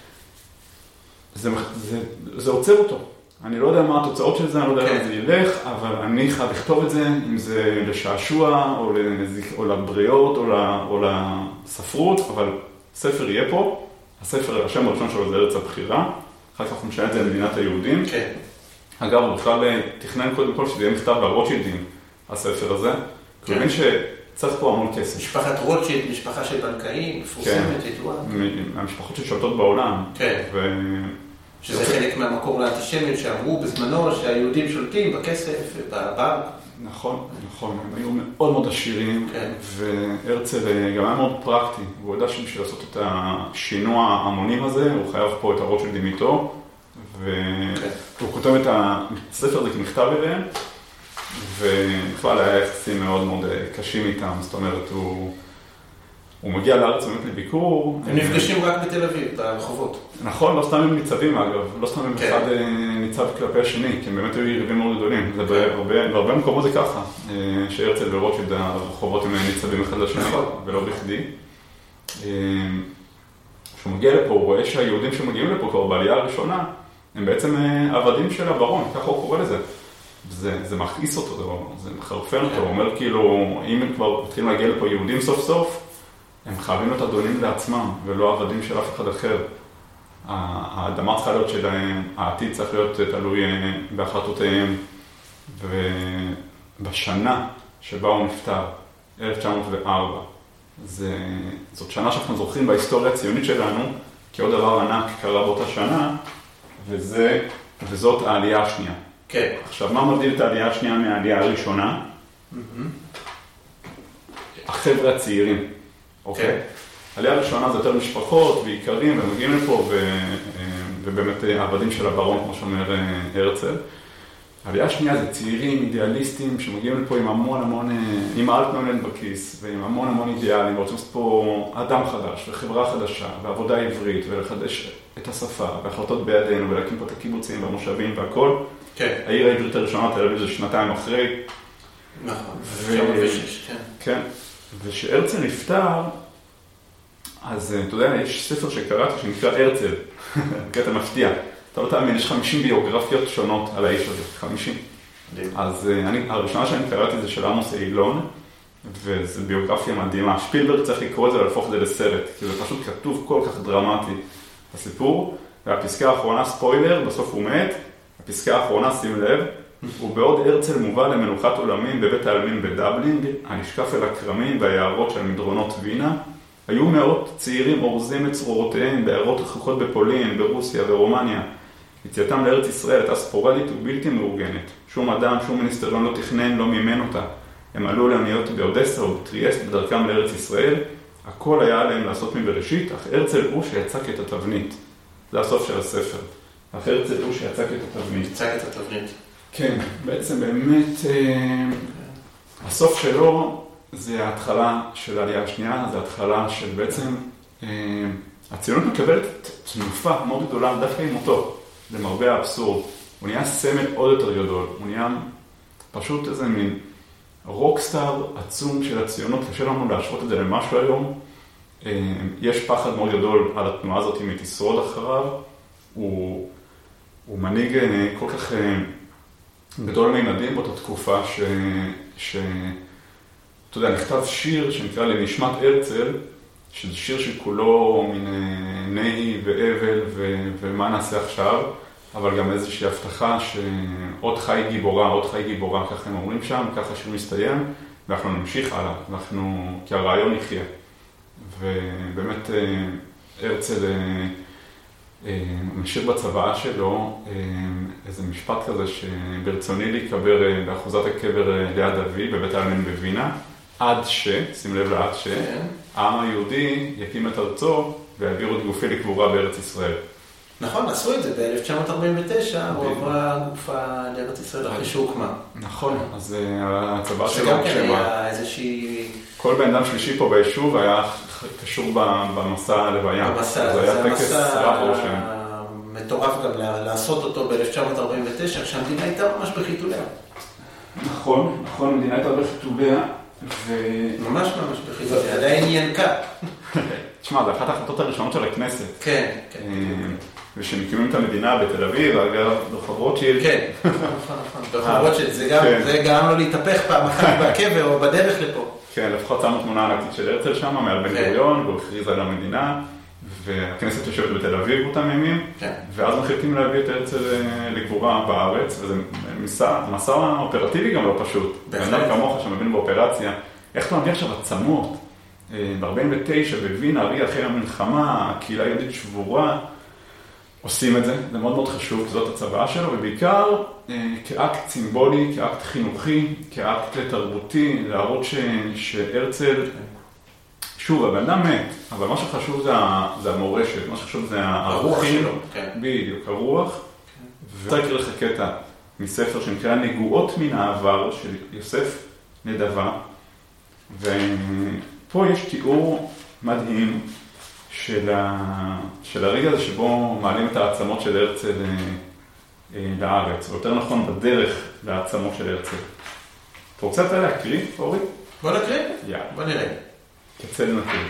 Speaker 3: זה, זה, זה עוצר אותו. אני לא יודע מה התוצאות של זה, אני לא יודע איך זה ילך, אבל אני חייב לכתוב את זה, אם זה לשעשוע, או, לנזיק, או לבריאות, או, או לספרות, אבל ספר יהיה פה. הספר, השם הראשון שלו זה ארץ הבחירה, אחר כך הוא משנה את זה למדינת היהודים.
Speaker 2: כן.
Speaker 3: אגב, הוא בכלל תכנן קודם כל שזה יהיה מכתב ברוטשילדים, הספר הזה. כן. כלומר שצריך פה המון כסף.
Speaker 2: משפחת רוטשילד, משפחה של בנקאים, מפורסמת, ידועה.
Speaker 3: המשפחות ששולטות בעולם.
Speaker 2: כן.
Speaker 3: ו...
Speaker 2: שזה חלק מהמקור לאנטישמיות שאמרו בזמנו שהיהודים שולטים בכסף ובבנק.
Speaker 3: נכון, נכון. הם היו מאוד מאוד עשירים, כן. והרצל גם היה מאוד פרקטי. הוא יודע שבשביל לעשות את השינוע ההמונים הזה, הוא חייב פה את הרוטשילדים איתו, והוא כותב את הספר הזה כמכתב אליהם, ובכלל היה יחסים מאוד מאוד קשים איתם. זאת אומרת, הוא... הוא מגיע לארץ באמת לביקור.
Speaker 2: הם נפגשים רק בתל אביב, ברחובות.
Speaker 3: נכון, לא סתם הם ניצבים אגב, לא סתם הם אחד ניצב כלפי השני, כי הם באמת היו יריבים מאוד גדולים. בהרבה מקומות זה ככה, שהרצל ורוטשילד הרחובות הם ניצבים אחד לשני, ולא בכדי. כשהוא מגיע לפה, הוא רואה שהיהודים שמגיעים לפה כבר בעלייה הראשונה, הם בעצם עבדים של הברון, ככה הוא קורא לזה. זה מכעיס אותו, זה מחרפן אותו, הוא אומר כאילו, אם הם כבר מתחילים להגיע לפה יהודים סוף סוף, הם חייבים להיות אדונים לעצמם, ולא עבדים של אף אחד אחר. האדמה צריכה להיות שלהם, העתיד צריך להיות תלוי בהחלטותיהם, ובשנה שבה הוא נפטר, אלף תשע מאות וארבע. זה, זאת שנה שאנחנו זוכרים בהיסטוריה הציונית שלנו, כי עוד דבר ענק קרה באותה שנה, וזה, וזאת העלייה השנייה.
Speaker 2: כן.
Speaker 3: עכשיו, מה מבדיל את העלייה השנייה מהעלייה הראשונה?
Speaker 2: Mm-hmm.
Speaker 3: החבר'ה הצעירים, אוקיי?
Speaker 2: כן.
Speaker 3: העלייה הראשונה זה יותר משפחות ועיקרים, והם מגיעים לפה, ו, ובאמת עבדים של הברון, כמו שאומר הרצל. העלייה השנייה זה צעירים, אידיאליסטים, שמגיעים לפה עם המון המון, עם אלטנוילנד בכיס, ועם המון המון אידיאלים, ורוצים לעשות פה אדם חדש, וחברה חדשה, ועבודה עברית, ולחדש את השפה, והחלטות בידינו, ולהקים פה את הקיבוצים והמושבים והכל.
Speaker 2: כן.
Speaker 3: העיר העברית הראשונה, תל אביב, זה שנתיים אחרי.
Speaker 2: נכון,
Speaker 3: ו...
Speaker 2: אלף תשע מאות ושש, כן.
Speaker 3: כן, ושהרצל נפטר, אז אתה יודע, יש ספר שקראתי שנקרא הרצל, קטע מפתיע. אתה לא תאמין, יש חמישים ביוגרפיות שונות על האיש הזה, חמישים. אז אני, הראשונה שאני קראתי זה של עמוס אילון, וזו ביוגרפיה מדהימה. שפילברג צריך לקרוא את זה ולהפוך את זה לסרט, כי זה פשוט כתוב כל כך דרמטי הסיפור. והפסקה האחרונה, ספוילר, בסוף הוא מת. הפסקה האחרונה, שים לב, הוא בעוד הרצל מובא למנוחת עולמים בבית העלמין בדבלינג, הנשקף אל הכרמים והיערות של מדרונות וינה. היו מאות צעירים אורזים את צרורותיהם בעיירות רחוקות בפולין, ברוסיה ורומניה. יציאתם לארץ ישראל הייתה ספורדית ובלתי מאורגנת. שום אדם, שום מיניסטריון לא תכנן, לא מימן אותה. הם עלו לאוניות באודסה ובטריאסט בדרכם לארץ ישראל. הכל היה עליהם לעשות מבראשית, אך הרצל הוא שיצק את התבנית. זה הסוף של הספר. אך הרצל הוא שיצק את התבנית.
Speaker 2: יצק את התבנית.
Speaker 3: כן, בעצם באמת, אה, הסוף שלו זה ההתחלה של העלייה השנייה, זה ההתחלה של בעצם, אה, הציונות מקבלת תנופה מאוד גדולה דווקא עם אותו, למרבה האבסורד. הוא נהיה סמל עוד יותר גדול, הוא נהיה פשוט איזה מין רוקסטאר עצום של הציונות, קשה לנו להשוות את זה למשהו היום. אה, יש פחד מאוד גדול על התנועה הזאת אם היא תשרוד אחריו, הוא, הוא מנהיג אה, כל כך... אה, גדול מימדים באותה תקופה ש... ש... אתה יודע, נכתב שיר שנקרא לנשמת הרצל, שזה שיר שכולו מן נהי ואבל ו... ומה נעשה עכשיו, אבל גם איזושהי הבטחה שעוד חי גיבורה, עוד חי גיבורה, ככה הם אומרים שם, ככה השיר מסתיים, ואנחנו נמשיך הלאה, ואנחנו... כי הרעיון יחיה. ובאמת הרצל... משאיר בצבאה שלו איזה משפט כזה שברצוני להיקבר באחוזת הקבר ליד אבי בבית העלמין בווינה, עד ש, שים לב לעד ש, העם היהודי יקים את ארצו ויעבירו את גופי לקבורה בארץ ישראל.
Speaker 2: נכון, עשו את זה ב-אלף תשע מאות ארבעים ותשע, הוא עברה גופה לארץ ישראל אחרי שהוקמה.
Speaker 3: נכון, אז הצבא שלו...
Speaker 2: שגם כן היה איזושהי...
Speaker 3: כל בן אדם שלישי פה ביישוב היה קשור במסע הלוויה.
Speaker 2: במסע,
Speaker 3: זה היה טקס רב רושם.
Speaker 2: מטורף גם לעשות אותו ב-אלף תשע מאות ארבעים ותשע, כשהמדינה הייתה ממש בחיתוליה.
Speaker 3: נכון, נכון, המדינה הייתה בחיתוליה.
Speaker 2: ממש ממש בחיתוליה, עדיין היא ינקה.
Speaker 3: תשמע, זה אחת ההחלטות הראשונות של הכנסת.
Speaker 2: כן, כן.
Speaker 3: ושמקימים את המדינה בתל אביב, אגב, דוח רוטשילד.
Speaker 2: כן, נכון, נכון. דוח רוטשילד, זה גם לא להתהפך פעם אחת בקבר או בדרך לפה.
Speaker 3: כן, לפחות שמו תמונה ענקית של הרצל שם, מעל בן גוריון, והוא הכריז על המדינה, והכנסת יושבת בתל אביב באותם ימים, ואז מחליטים להביא את הרצל לגבורה בארץ, וזה מסע אופרטיבי גם לא פשוט. אדם כמוך שמבין באופרציה, איך אתה מביא עכשיו עצמות? ב-ארבעים ותשע בווינה, הרי אחרי המלחמה, הקהילה היהודית שבורה, עושים את זה, זה מאוד מאוד חשוב, כי זאת הצבאה שלו, ובעיקר כאקט סימבולי, כאקט חינוכי, כאקט תרבותי, להראות ש... שהרצל, שוב, הבן אדם מת, אבל מה שחשוב זה, זה המורשת, מה שחשוב זה
Speaker 2: הרוח שלו, כן.
Speaker 3: בדיוק, הרוח. ואני רוצה להקריא לך קטע מספר שנקרא נגועות מן העבר של יוסף נדבה, ופה יש תיאור מדהים של, ה... של הרגע הזה שבו מעלים את העצמות של הרצל לארץ, או יותר נכון בדרך לעצמות של הרצל. אתה רוצה אתה להקריא, אורי?
Speaker 2: בוא נקריא?
Speaker 3: יאללה.
Speaker 2: בוא נראה.
Speaker 3: קצל נקריא.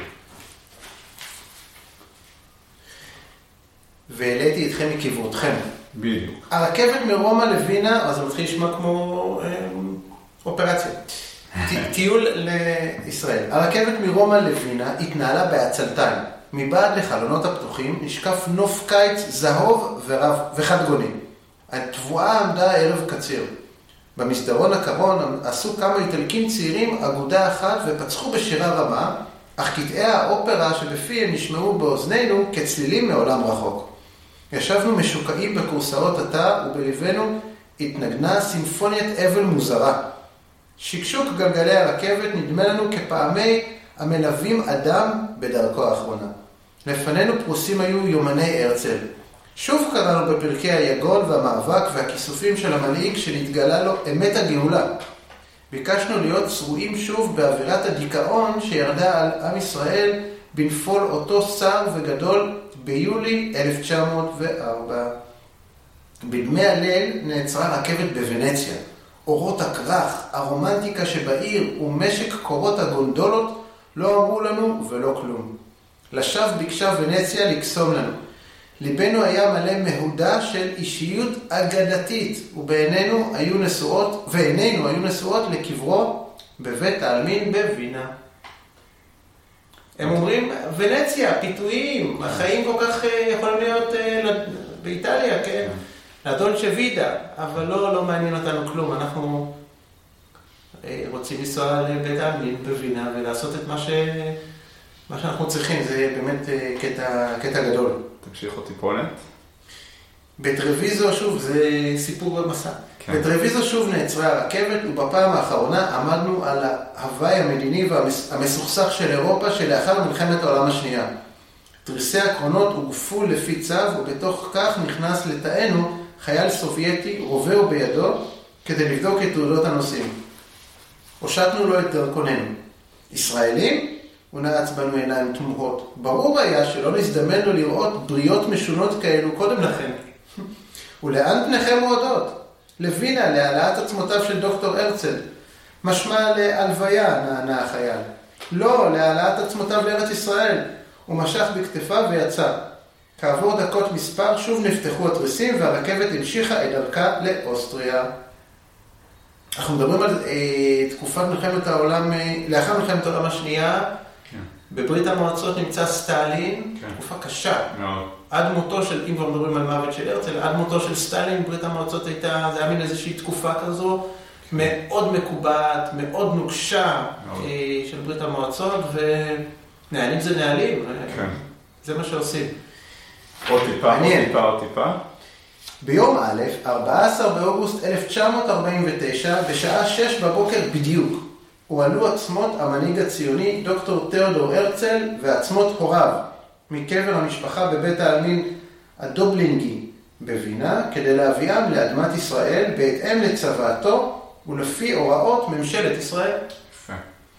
Speaker 2: והעליתי אתכם מכיוונכם.
Speaker 3: בדיוק.
Speaker 2: הרכבת מרומא לווינה, אז זה מתחיל לשמוע כמו אה, אופרציה. טיול לישראל. הרכבת מרומא לווינה התנהלה בעצלתיים. מבעד לחלונות הפתוחים נשקף נוף קיץ זהוב ורב וחד גוני. התבואה עמדה ערב קציר. במסדרון הקרון עשו כמה איטלקים צעירים אגודה אחת ופצחו בשירה רמה, אך קטעי האופרה שבפיהם נשמעו באוזנינו כצלילים מעולם רחוק. ישבנו משוקעים בקורסאות התא ובלבנו התנגנה סימפוניית אבל מוזרה. שקשוק גלגלי הרכבת נדמה לנו כפעמי המלווים אדם בדרכו האחרונה. לפנינו פרוסים היו יומני הרצל. שוב קראנו בפרקי היגון והמאבק והכיסופים של המנהיג שנתגלה לו אמת הגאולה. ביקשנו להיות צרועים שוב באווירת הדיכאון שירדה על עם ישראל בנפול אותו שר וגדול ביולי אלף תשע מאות וארבע. בדמי הליל נעצרה רכבת בוונציה. אורות הכרך, הרומנטיקה שבעיר ומשק קורות הגונדולות לא אמרו לנו ולא כלום. לשווא ביקשה ונציה לקסום לנו. ליבנו היה מלא מהודה של אישיות אגדתית, ובעינינו היו נשואות, ועינינו היו נשואות לקברו בבית העלמין בווינה. הם אומרים, ונציה, פיתויים, החיים כל כך יכולים להיות באיטליה, כן? לדולצ'ה וידה, אבל לא, לא מעניין אותנו כלום. אנחנו רוצים לנסוע לבית העלמין בווינה ולעשות את מה ש... מה שאנחנו צריכים. זה באמת קטע, קטע גדול.
Speaker 3: תמשיך אותי פולנט.
Speaker 2: בטרוויזו שוב, זה סיפור במסע. כן. בטרוויזו שוב נעצרה הרכבת, ובפעם האחרונה עמדנו על ההוואי המדיני והמסוכסך של אירופה שלאחר מלחמת העולם השנייה. תריסי הקרונות הוגפו לפי צו, ובתוך כך נכנס לתאנו חייל סובייטי רובהו בידו כדי לבדוק את תעודות הנוסעים. הושטנו לו את דרכוננו. ישראלים? הוא נעץ בנו עיניים תמוהות. ברור היה שלא נזדמן לו לראות בריות משונות כאלו קודם לכן. ולאן פניכם מועדות? לווינה, להעלאת עצמותיו של דוקטור הרצל. משמע להלוויה, נענה החייל. לא, להעלאת עצמותיו לארץ ישראל. הוא משך בכתפיו ויצא. כעבור דקות מספר שוב נפתחו התריסים והרכבת המשיכה את דרכה לאוסטריה. אנחנו מדברים על אה, תקופת מלחמת העולם, אה, לאחר מלחמת העולם השנייה, כן. בברית המועצות נמצא סטלין, כן. תקופה קשה. מאוד. עד מותו של, אם כבר מדברים על מוות של הרצל, עד מותו של סטלין, ברית המועצות הייתה, זה היה מין איזושהי תקופה כזו, כן. מאוד מקובעת, מאוד נוקשה מאוד. אה, של ברית המועצות, ונהלים זה נהלים, כן. זה מה שעושים.
Speaker 3: עוד טיפה, עוד טיפה, עוד טיפה.
Speaker 2: ביום א', ארבעה עשר באוגוסט אלף תשע מאות ארבעים ותשע, בשעה שש בבוקר בדיוק, הועלו עצמות המנהיג הציוני דוקטור תיאודור הרצל ועצמות הוריו מקבר המשפחה בבית העלמין הדובלינגי בווינה, כדי להביאם לאדמת ישראל בהתאם לצוואתו ולפי הוראות ממשלת ישראל.
Speaker 3: יפה.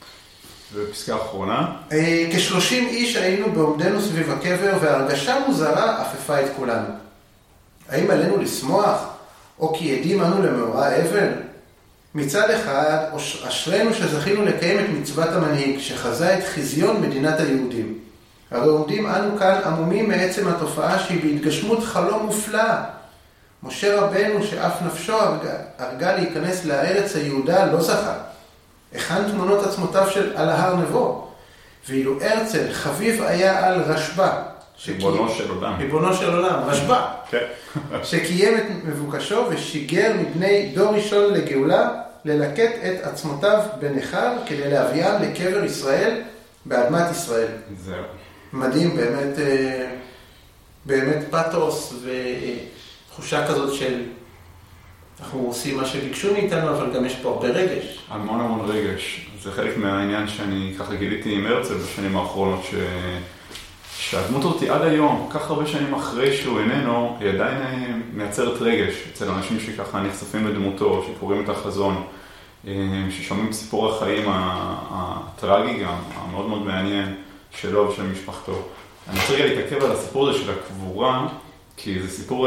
Speaker 3: ובפסקה האחרונה?
Speaker 2: כשלושים איש היינו בעומדנו סביב הקבר, והרגשה מוזרה אפפה את כולנו. האם עלינו לשמוח, או כי עדים אנו למאורע אבל? מצד אחד, אשרנו שזכינו לקיים את מצוות המנהיג, שחזה את חזיון מדינת היהודים. הרי עומדים אנו כאן עמומים מעצם התופעה שהיא בהתגשמות חלום מופלא. משה רבנו, שאף נפשו הרגה להיכנס לארץ היהודה, לא זכה. הכן תמונות עצמותיו של על ההר נבו. ואילו הרצל חביב היה על רשב"א,
Speaker 3: ריבונו של עולם.
Speaker 2: ריבונו של עולם, רשב"א. כן. שקיים את מבוקשו ושיגר מבני דור ראשון לגאולה ללקט את עצמותיו בנחל כדי להביאם לקבר ישראל באדמת ישראל.
Speaker 3: זהו.
Speaker 2: מדהים, באמת, באמת פאתוס ותחושה כזאת של אנחנו עושים מה שביקשו מאיתנו, אבל גם יש פה הרבה רגש.
Speaker 3: המון המון רגש. זה חלק מהעניין שאני ככה גיליתי עם הרצל בשנים האחרונות, ש... שהדמות אותי עד היום, כך הרבה שנים אחרי שהוא איננו, היא עדיין מייצרת רגש אצל אנשים שככה נחשפים לדמותו, שקוראים את החזון, ששומעים סיפור החיים הטרגי גם, המאוד מאוד מעניין שלו ושל משפחתו. אני רוצה רגע להתעכב על הסיפור הזה של הקבורה, כי זה סיפור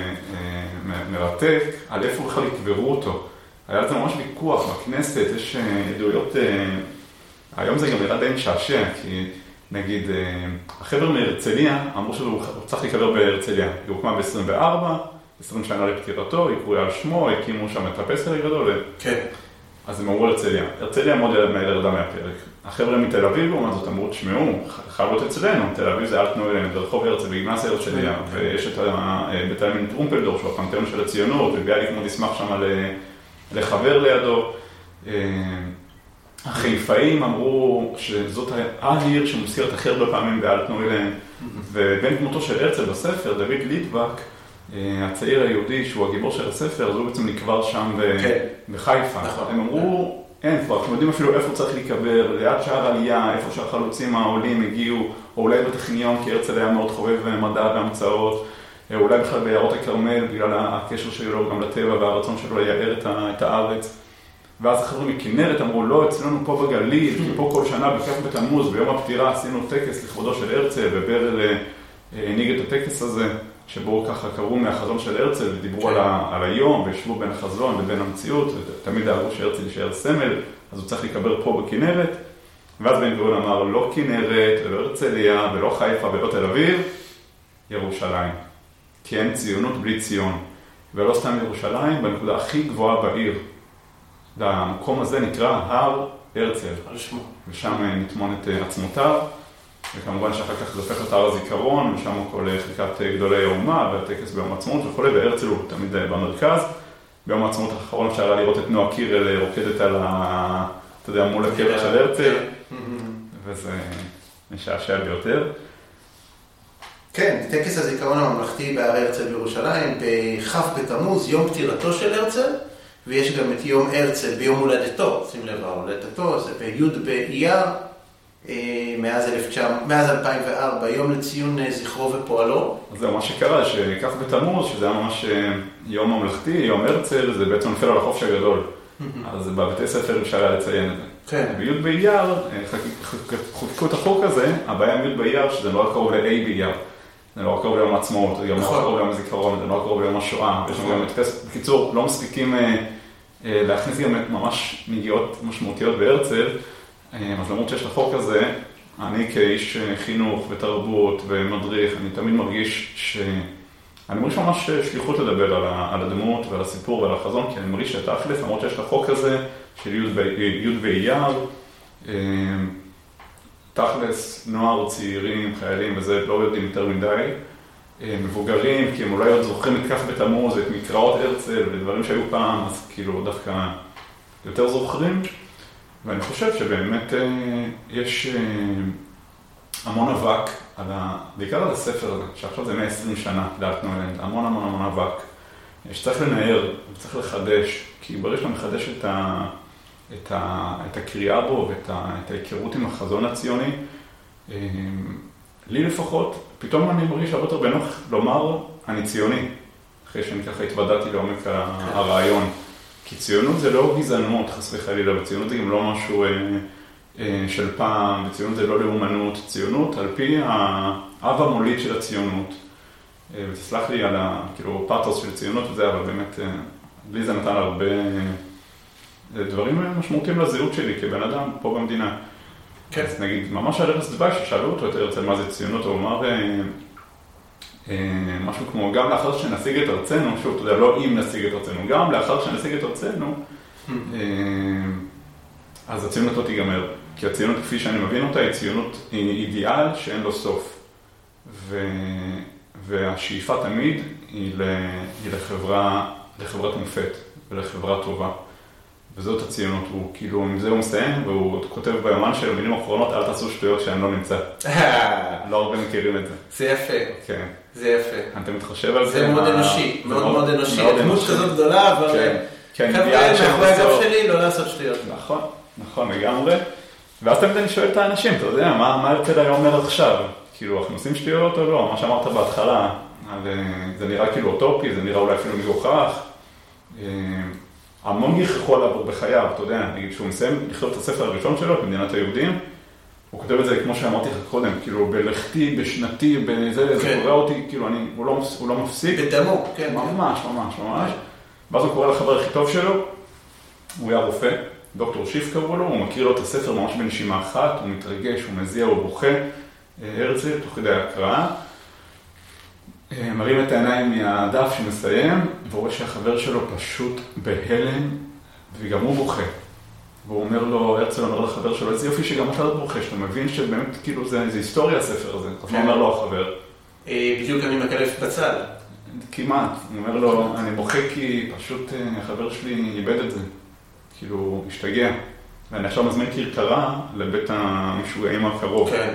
Speaker 3: מרתק על איפה בכלל יקברו אותו. היה לזה ממש ויכוח בכנסת, יש עדויות, היום זה גם נראה די משעשע, כי נגיד, החבר מהרצליה אמרו שהוא צריך להיקבר בהרצליה. היא הוקמה ב-עשרים וארבע, עשרים שנה לפטירתו, היא קרויה על שמו, הקימו שם את הפסל הגדול.
Speaker 2: כן.
Speaker 3: אז הם אמרו הרצליה. הרצליה מאוד ירדה מהפרק. החבר'ה מתל אביב, אומרת זאת, אמרו, תשמעו, חייב להיות אצלנו. תל אביב זה אלטנו ברחוב הרצל, בגימנסיה הרצליה, ויש את בית העלמין טרומפלדור, שהוא הפנתיאון של הציונות, וביאליק מאוד ישמח שם לחבר לידו. החיפאים אמרו שזאת העיר שמוזכרת הכי הרבה פעמים באלטנוילנד, ובין דמותו של הרצל בספר, דוד ליטבק, הצעיר היהודי שהוא הגיבור של הספר, אז הוא בעצם נקבר שם בחיפה. הם אמרו, אין כבר, אתם יודעים אפילו איפה צריך להיקבר, ליד שער עלייה, איפה שהחלוצים העולים הגיעו, או אולי בטכניון, כי הרצל היה מאוד חובב מדע והמצאות, אולי בכלל ביערות הכרמל, בגלל הקשר שלו גם לטבע והרצון שלו לייער את הארץ. ואז החבר'ה מכנרת אמרו, לא, אצלנו פה בגליל, כי פה כל שנה בכף בתמוז, ביום הפטירה עשינו טקס לכבודו של הרצל, וברל הנהיג את הטקס הזה, שבו ככה קראו מהחזון של הרצל, ודיברו על, ה, על היום, וישבו בין החזון לבין המציאות, ותמיד דאגו שהרצל יישאר סמל, אז הוא צריך להיקבר פה בכנרת, ואז בן גוריון אמר, לא כנרת, ולא הרצליה, ולא חיפה, ולא תל אביב, ירושלים. כי אין ציונות בלי ציון. ולא סתם ירושלים, בנקודה הכי גבוהה בעיר. המקום הזה נקרא הר הרצל. ושם נטמון את עצמותיו, וכמובן שאחר כך זה הופך את הר הזיכרון, ושם כל חלקת גדולי האומה, והטקס ביום העצמאות וכו', והרצל הוא תמיד במרכז. ביום העצמאות האחרון אפשר לראות את נועה קירל רוקדת על ה... אתה יודע, מול הקבר של הרצל, וזה משעשע ביותר.
Speaker 2: כן, טקס הזיכרון הממלכתי בהר הרצל בירושלים, בכ' בתמוז, יום פטירתו של הרצל, ויש גם את יום הרצל ביום הולדתו, שים לב, הולדתו, זה בי' באייר, מאז אלפיים וארבע, יום לציון זכרו ופועלו.
Speaker 3: אז זה מה שקרה, שכ' בתמוז, שזה היה ממש יום ממלכתי, יום הרצל, זה בעצם נופל על החופש הגדול. אז בבתי ספר אפשר היה לציין את זה.
Speaker 2: כן.
Speaker 3: בי' באייר, חוקקו את החוק הזה, הבעיה עם י' באייר, שזה נורא קרוב ל-A באייר. זה נורא קרוב ליום העצמאות, זה נורא קרוב ליום הזיכרון, זה נורא קרוב ליום השואה. יש לנו גם את טקס, בקיצור, לא מספיקים להכניס גם ממש נגיעות משמעותיות בהרצל, אז למרות שיש לחוק הזה, אני כאיש חינוך ותרבות ומדריך, אני תמיד מרגיש ש... אני מרגיש ממש שליחות לדבר על הדמות ועל הסיפור ועל החזון, כי אני מרגיש שתכלס, למרות שיש לחוק הזה של י' באייר, תכלס, נוער, צעירים, חיילים, וזה לא יודעים יותר מדי, מבוגרים, כי הם אולי עוד זוכרים את כ' בתמוז, את מקראות הרצל ודברים שהיו פעם, אז כאילו דווקא יותר זוכרים. ואני חושב שבאמת יש המון אבק, על ה... בעיקר על הספר הזה, שעכשיו זה מאה ועשרים שנה לאלטנוילנד, המון המון המון אבק, שצריך לנער, צריך לחדש, כי ברגע שאתה מחדש את ה... את, ה, את הקריאה בו ואת ה, את ההיכרות עם החזון הציוני, לי לפחות, פתאום אני מרגיש הרבה יותר בנוח לומר, אני ציוני, אחרי שאני ככה התוודעתי לעומק הרעיון. כי ציונות זה לא גזענות, חס וחלילה, וציונות זה גם לא משהו אה, אה, של פעם, וציונות זה לא לאומנות, ציונות על פי האב המוליד של הציונות. אה, ותסלח לי על ה, כאילו, פאתוס של ציונות וזה, אבל באמת, אה, לי זה נתן הרבה... דברים משמעותיים לזהות שלי כבן אדם פה במדינה. כן. אז נגיד, ממש על ארץ דווי ששאלו אותו את הרצל מה זה ציונות, הוא אמר אה, אה, משהו כמו, גם לאחר שנשיג את ארצנו, שוב, אתה יודע, לא אם נשיג את ארצנו, גם לאחר שנשיג את ארצנו, אה, אז הציונות לא תיגמר. כי הציונות, כפי שאני מבין אותה, היא ציונות, היא אידיאל שאין לו סוף. ו, והשאיפה תמיד היא, ל, היא לחברה, לחברת מופת ולחברה טובה. וזאת הציונות, הוא כאילו, עם זה הוא מסיים, והוא כותב ביומן של מילים אחרונות, אל תעשו שטויות שאני לא נמצא. לא הרבה מכירים את זה.
Speaker 2: זה יפה.
Speaker 3: כן.
Speaker 2: זה יפה.
Speaker 3: אתה מתחשב על זה?
Speaker 2: זה מאוד אנושי, מאוד מאוד אנושי. הדמות כזאת גדולה, אבל... חבר'ה, מאחורי הגב שלי, לא לעשות שטויות.
Speaker 3: נכון, נכון, לגמרי. ואז תמיד אני שואל את האנשים, אתה יודע, מה הרצל היה אומר עכשיו? כאילו, אנחנו עושים שטויות או לא? מה שאמרת בהתחלה, זה נראה כאילו אוטופי, זה נראה אולי אפילו מגוחך. המון גיחכו עליו בחייו, אתה יודע, נגיד שהוא מסיים לכתוב את הספר הראשון שלו, במדינת היהודים, הוא כותב את זה כמו שאמרתי לך קודם, כאילו בלכתי, בשנתי, בזה, זה קורא אותי, כאילו אני, הוא לא, הוא לא מפסיק.
Speaker 2: בדמו, כן.
Speaker 3: ממש, ממש, ממש. ואז הוא קורא לחבר הכי טוב שלו, הוא היה רופא, דוקטור שיף קראו לו, הוא מכיר לו את הספר ממש בנשימה אחת, הוא מתרגש, הוא מזיע, הוא בוכה, הרצל, תוך כדי הקראה. מרים את העיניים מהדף שמסיים, והוא רואה שהחבר שלו פשוט בהלם, וגם הוא בוכה. והוא אומר לו, הרצל אומר לחבר שלו, איזה יופי שגם אתה בוכה, שאתה מבין שבאמת כאילו זה, זה היסטוריה הספר הזה. אז מה אומר לו החבר?
Speaker 2: בדיוק אני מקלף בצד.
Speaker 3: כמעט. הוא אומר לו, אני בוכה כי פשוט החבר שלי איבד את זה. כאילו, הוא השתגע. ואני עכשיו מזמין כרכרה לבית המשוגעים הקרוב. כן.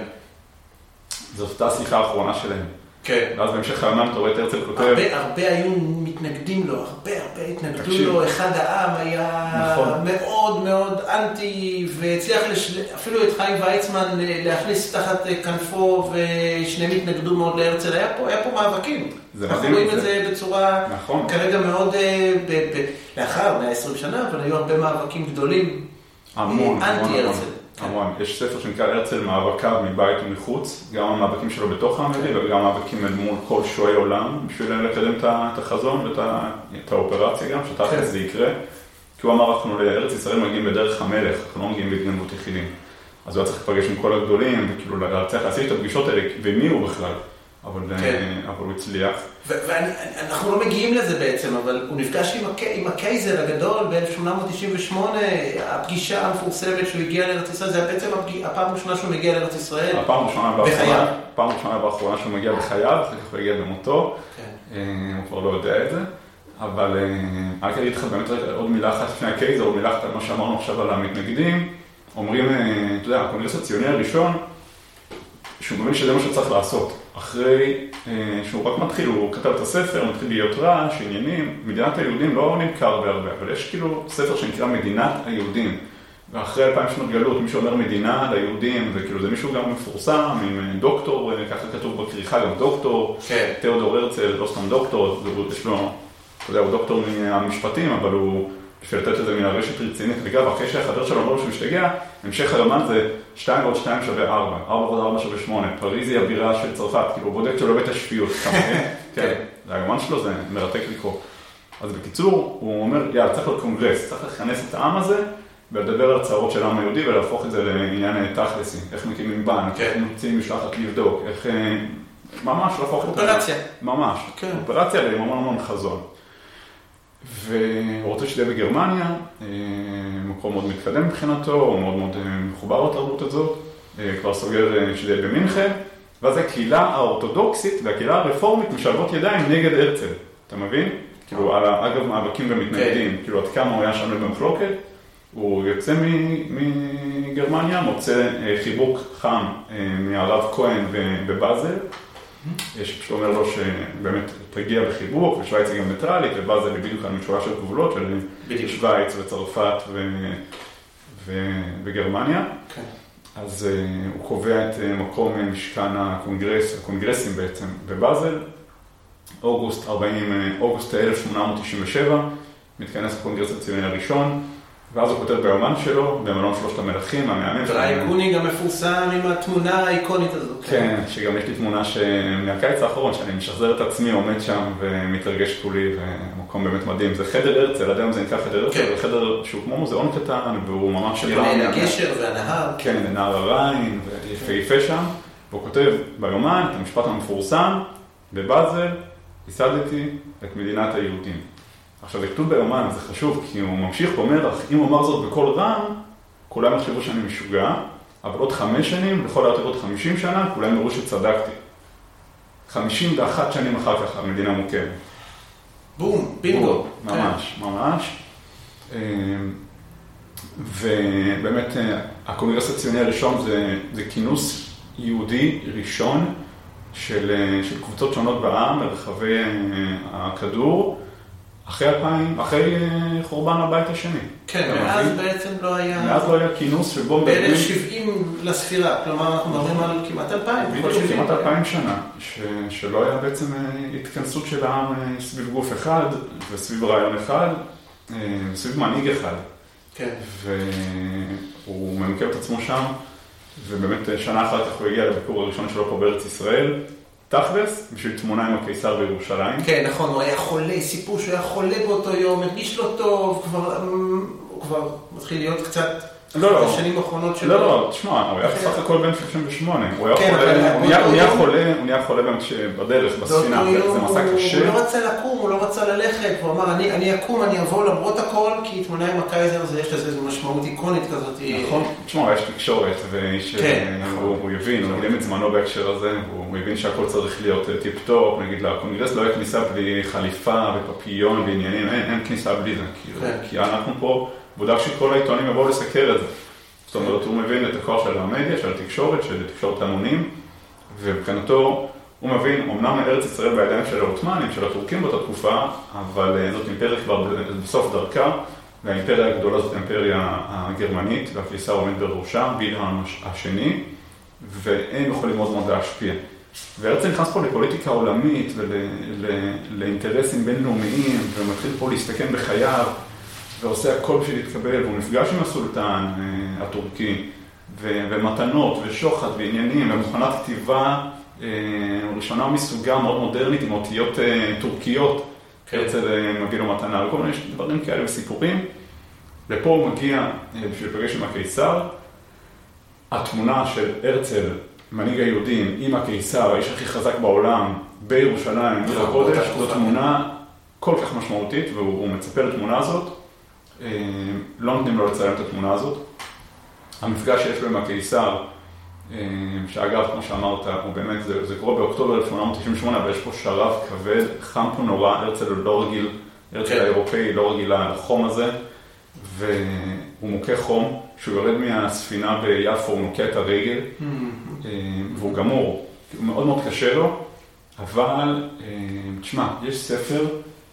Speaker 3: זו אותה השיחה האחרונה שלהם.
Speaker 2: כן.
Speaker 3: ואז בהמשך היומן אתה רואה את הרצל כותב...
Speaker 2: הרבה, הרבה היו מתנגדים לו, הרבה הרבה התנגדו תקשיב. לו, אחד העם היה נכון. מאוד מאוד אנטי, והצליח לש... אפילו את חיים ויצמן להכניס תחת כנפו, ושניהם התנגדו מאוד להרצל. היה פה, היה פה מאבקים. אנחנו רואים את זה בצורה נכון. כרגע מאוד, ב... ב... לאחר מאה ועשרים שנה, אבל היו הרבה מאבקים גדולים.
Speaker 3: המון,
Speaker 2: אנטי הרצל.
Speaker 3: המון. יש ספר שנקרא הרצל מאבקיו מבית ומחוץ, גם המאבקים שלו בתוך העמדי וגם המאבקים מול כל שועי עולם, בשביל לקדם את החזון ואת האופרציה גם, שתכף זה יקרה. כי הוא אמר, אנחנו לארץ ישראל מגיעים בדרך המלך, אנחנו לא מגיעים בהתגנבות יחידים. אז הוא היה צריך לפגש עם כל הגדולים, וכאילו להצליח להשיג את הפגישות האלה, ומי הוא בכלל? אבל, כן. אבל הוא הצליח.
Speaker 2: ואנחנו לא מגיעים לזה בעצם, אבל הוא נפגש עם, הק... עם הקייזר הגדול ב-אלף שמונה מאות תשעים ושמונה, הפגישה המפורסמת שהוא הגיע לארץ ישראל, זה בעצם הפעם הראשונה שהוא מגיע לארץ ישראל.
Speaker 3: הפעם הראשונה בחייו. הפעם הראשונה באחרונה שהוא מגיע בחייו, אחר כך הוא הגיע במותו. כן. הוא כבר לא יודע את זה. אבל רק אגיד לך באמת עוד מילה אחת לפני הקייזר, עוד מילה אחת על מה שאמרנו עכשיו על המתנגדים. אומרים, אתה יודע, הקונגרס הציוני הראשון, שהוא מבין שזה מה שצריך לעשות. אחרי שהוא רק מתחיל, הוא כתב את הספר, מתחיל להיות רעש, עניינים, מדינת היהודים לא נמכר בהרבה, אבל יש כאילו ספר שנקרא מדינת היהודים. ואחרי אלפיים שנות גלות, מישהו אומר מדינה ליהודים, וכאילו זה מישהו גם מפורסם, עם דוקטור, ככה כתוב בכריכה, גם דוקטור, כן. תיאודור הרצל, לא סתם דוקטור, יש לו, אתה יודע, הוא דוקטור מהמשפטים, אבל הוא, בשביל לתת לזה מן הרשת רצינית, וגם אחרי שהחבר שלו אמר שהוא משתגע, המשך הרמן זה שתיים ועוד שתיים שווה ארבע, ארבע ועוד ארבע שווה שמונה, פריז היא הבירה של צרפת, כאילו הוא בודק שלא בית השפיות, כן, זה הרמן שלו, זה מרתק לקרוא. אז בקיצור, הוא אומר, יאללה, צריך להיות קונגרס, צריך לכנס את העם הזה, ולדבר על הצערות של העם היהודי, ולהפוך את זה לעניין תכלסי, איך מקימים בנק, איך מוצאים משלחת לבדוק, איך ממש להפוך את זה.
Speaker 2: אופרציה.
Speaker 3: ממש, אופרציה עם המון המון חזון. והוא רוצה שזה בגרמניה, מקום מאוד מתקדם מבחינתו, הוא מאוד מאוד מחובר לתרבות הזאת, כבר סוגר שזה במינכן, ואז הקהילה האורתודוקסית והקהילה הרפורמית משלבות ידיים נגד הרצל, אתה מבין? כאילו, אגב, מאבקים ומתנגדים, כאילו, עד כמה הוא היה שם במחלוקת, הוא יוצא מגרמניה, מוצא חיבוק חם מהרב כהן בבאזל, שפשוט אומר לו שבאמת תגיע בחיבוק, ושוויץ היא גם ניטרלית, ובאזל היא בדיוק על משורה של גבולות של שוויץ וצרפת וגרמניה. אז הוא קובע את מקום משכן הקונגרס, הקונגרסים בעצם בבאזל, אוגוסט ארבעים, אוגוסט אלף שמונה מאות תשעים ושבע, מתכנס הקונגרס הציוני הראשון, ואז הוא כותב ביומן שלו, במלון שלושת המלכים, המאמן שלו.
Speaker 2: והאיקוני גם מפורסם עם התמונה האיקונית הזאת.
Speaker 3: כן, שגם יש לי תמונה מהקיץ האחרון, שאני משחזר את עצמי, עומד שם ומתרגש כולי, ומקום באמת מדהים. זה חדר הרצל, עד היום זה נקרא חדר הרצל, זה חדר שהוא כמו מוזיאון קטן, והוא ממש של
Speaker 2: פעם. הגשר והנהר.
Speaker 3: כן, נהר הריין, ויפה שם. והוא כותב ביומן את המשפט המפורסם, בבאזל, ייסדתי את מדינת היהודים. עכשיו, זה כתוב ביומן, זה חשוב, כי הוא ממשיך ואומר, אם הוא אמר זאת בכל רם, כולם יחשבו שאני משוגע, אבל עוד חמש שנים, לכל היותר עוד חמישים שנה, כולם יראו שצדקתי. חמישים ואחת שנים אחר כך, המדינה מוכרת.
Speaker 2: בום, בינגו.
Speaker 3: ממש, ממש. ובאמת, הקונגרס הציוני הראשון זה, זה כינוס יהודי ראשון של, של קבוצות שונות בעם, ברחבי הכדור, אחרי אלפיים, אחרי חורבן הבית השני.
Speaker 2: כן, מאז בעצם לא היה...
Speaker 3: מאז לא היה כינוס שבו...
Speaker 2: ב-אלף שבעים לספירה, כלומר אנחנו מדברים על כמעט אלפיים.
Speaker 3: בדיוק, כמעט אלפיים שנה, שלא היה בעצם התכנסות של העם סביב גוף אחד, וסביב רעיון אחד, וסביב מנהיג אחד.
Speaker 2: כן.
Speaker 3: והוא ממקם את עצמו שם, ובאמת שנה אחר כך הוא הגיע לביקור הראשון שלו פה בארץ ישראל, תכלס, בשביל תמונה עם הקיסר בירושלים.
Speaker 2: כן, נכון, הוא היה חולה, סיפור שהוא היה חולה באותו יום, הרגיש לו טוב, כבר, הוא כבר מתחיל להיות קצת
Speaker 3: לא, לא.
Speaker 2: בשנים האחרונות שלו.
Speaker 3: לא, לא, תשמע, הוא היה בסך הכל בן שלושים ושמונה. הוא נהיה חולה, הוא נהיה חולה באמת בדרך, בספינה, זה מסע קשה.
Speaker 2: הוא לא רצה לקום, הוא לא רצה ללכת, הוא אמר, אני אקום, אני אבוא למרות הכל, כי תמונה עם הקייזר, יש לזה משמעות איקונית כזאת.
Speaker 3: נכון, תשמע, יש תקשורת, והוא יבין, הוא הקדים את זמנו בהקשר הזה, הוא הבין שהכל צריך להיות טיפ-טופ, נגיד לקונגרס לא היה כניסה בלי חליפה ופפיון ועניינים, אין כניסה בלי זה, כי אנחנו פה, בודק שכל העיתונים יבואו לסקר את זה. זאת אומרת, הוא מבין את הכוח של המדיה, של התקשורת, של תקשורת המונים, ובכנתו הוא מבין, אמנם ארץ ישראל בידיים של העות'מאנים, של הטורקים באותה תקופה, אבל זאת אימפריה כבר בסוף דרכה, והאימפריה הגדולה זאת האימפריה הגרמנית, והקיסר עומד בראשה, וילהלם השני, והם יכולים מאוד מאוד להשפיע. והרצל נכנס פה לפוליטיקה עולמית ולאינטרסים בינלאומיים, ומתחיל פה להסתכן בחייו, ועושה הכל בשביל להתקבל, והוא נפגש עם הסולטן הטורקי, ומתנות ושוחד ועניינים, ומכונת כתיבה ראשונה מסוגה מאוד מודרנית עם אותיות טורקיות, הרצל מביא לו מתנה, וכל מיני דברים כאלה וסיפורים. לפה הוא מגיע בשביל לפגש עם הקיסר, התמונה של הרצל, מנהיג היהודים, עם הקיסר, האיש הכי חזק בעולם, בירושלים, עיר הקודש, זו תמונה כל כך משמעותית, והוא מצפה לתמונה הזאת. לא נותנים לו לצלם את התמונה הזאת. המפגש שיש לו עם הקיסר, שאגב, כמו שאמרת, הוא באמת, זה, זה קורה באוקטובר אלף שמונה מאות תשעים ושמונה, אבל יש פה שרב כבד, חם פה נורא, הרצל לא רגיל, הרצל האירופאי לא רגיל לחום הזה, והוא מוכה חום, כשהוא יורד מהספינה ביפו, הוא מוכה את הרגל, והוא גמור, הוא מאוד מאוד קשה לו, אבל, תשמע, יש ספר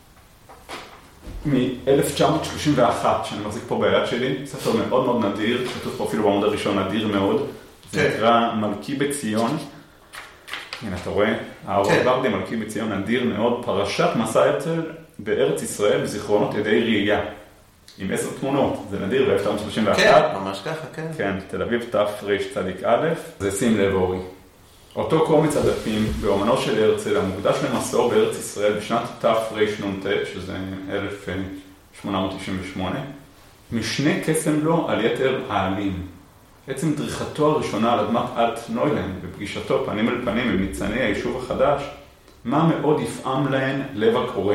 Speaker 3: מ-אלף תשע מאות שלושים ואחת, שאני מחזיק פה ביד שלי, ספר מאוד מאוד נדיר, כתוב פה אפילו בעמוד הראשון, נדיר מאוד, זה נקרא מלכי בציון, הנה אתה רואה, האור ורדי, מלכי בציון, נדיר מאוד, פרשת מסע הרצל בארץ ישראל בזיכרונות ידי ראייה, עם עשר תמונות, זה נדיר ב-אלף תשע מאות שלושים ואחת.
Speaker 2: כן, ממש ככה, כן.
Speaker 3: כן, תל אביב תרצ"א, זה שים לב אורי. אותו קומץ הדפים באומנו של הרצל, המוקדש למסעו בארץ ישראל בשנת תרנ"ט, שזה אלף שמונה מאות תשעים ושמונה, משנה קסם לו על יתר העלים. עצם דריכתו הראשונה על אדמת אלט נוילנד, בפגישתו פנים אל פנים עם ניצני היישוב החדש, מה מאוד יפעם להן לב הקורא.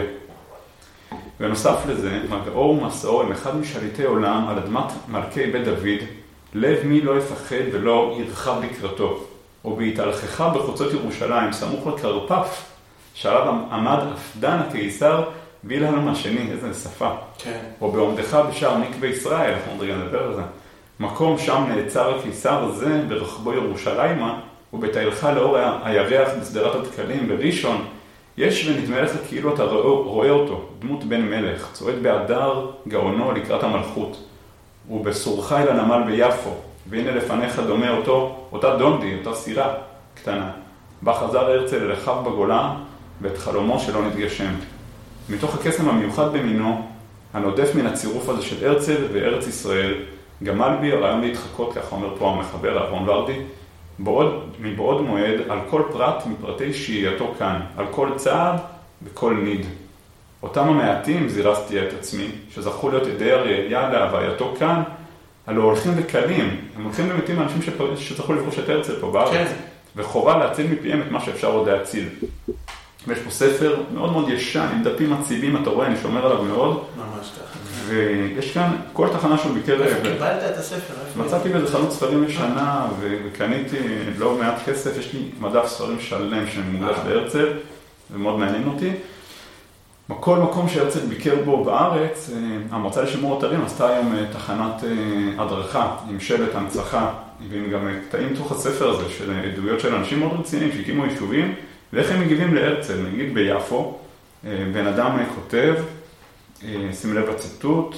Speaker 3: ונוסף לזה, מגעו ומסעו הם אחד משליטי עולם על אדמת מלכי בית דוד, לב מי לא יפחד ולא ירחב לקראתו. ובהתהלכך בחוצות ירושלים, סמוך לקרפף, שעליו עמד אפדן הקיסר, וילהלם השני, איזה שפה. כן. או בעומדך בשער מקווה ישראל, אנחנו עוד רגע נדבר על זה. מקום שם נעצר הקיסר הזה, ברחבו ירושלימה, ובתהלך לאור הירח בשדרת הדקלים בראשון, יש ונדמה לך כאילו אתה רואה אותו, דמות בן מלך, צועד בהדר גאונו לקראת המלכות. ובסורך אל הנמל ביפו, והנה לפניך דומה אותו, אותה דונדי, אותה סירה קטנה. בה חזר הרצל אל אחיו בגולה, ואת חלומו שלא נתגשם. מתוך הקסם המיוחד במינו, הנודף מן הצירוף הזה של הרצל וארץ ישראל, גמל בי הרעיון להתחקות, ככה אומר פה המחבר אהרון ורדי, בעוד, מבעוד מועד על כל פרט מפרטי שהייתו כאן, על כל צעד וכל ניד. אותם המעטים, זירזתי את עצמי, שזכו להיות ידי הראייה להווייתו כאן, הלא הולכים וקלים, הם הולכים ומתים לאנשים שצריכו לפגוש את הרצל פה בארץ, כן. וחובה להציל מפיהם את מה שאפשר עוד להציל. ויש פה ספר מאוד מאוד ישן, עם דפים מציבים, אתה רואה, אני שומר עליו מאוד.
Speaker 2: ממש ככה.
Speaker 3: ויש כאן כל תחנה שהוא ביקר...
Speaker 2: איפה קיבלת את הספר?
Speaker 3: מצאתי באיזה חנות ספרים ישנה, וקניתי לא מעט כסף, יש לי מדף ספרים שלם שמוגש בהרצל, ומאוד מעניין אותי. כל מקום שהרצל ביקר בו בארץ, המועצה לשימור אתרים עשתה היום תחנת הדרכה עם שלט הנצחה, ועם גם קטעים מתוך הספר הזה של עדויות של אנשים מאוד רציניים שהקימו יישובים, ואיך הם מגיבים להרצל. נגיד ביפו, בן אדם כותב, שים לב לציטוט,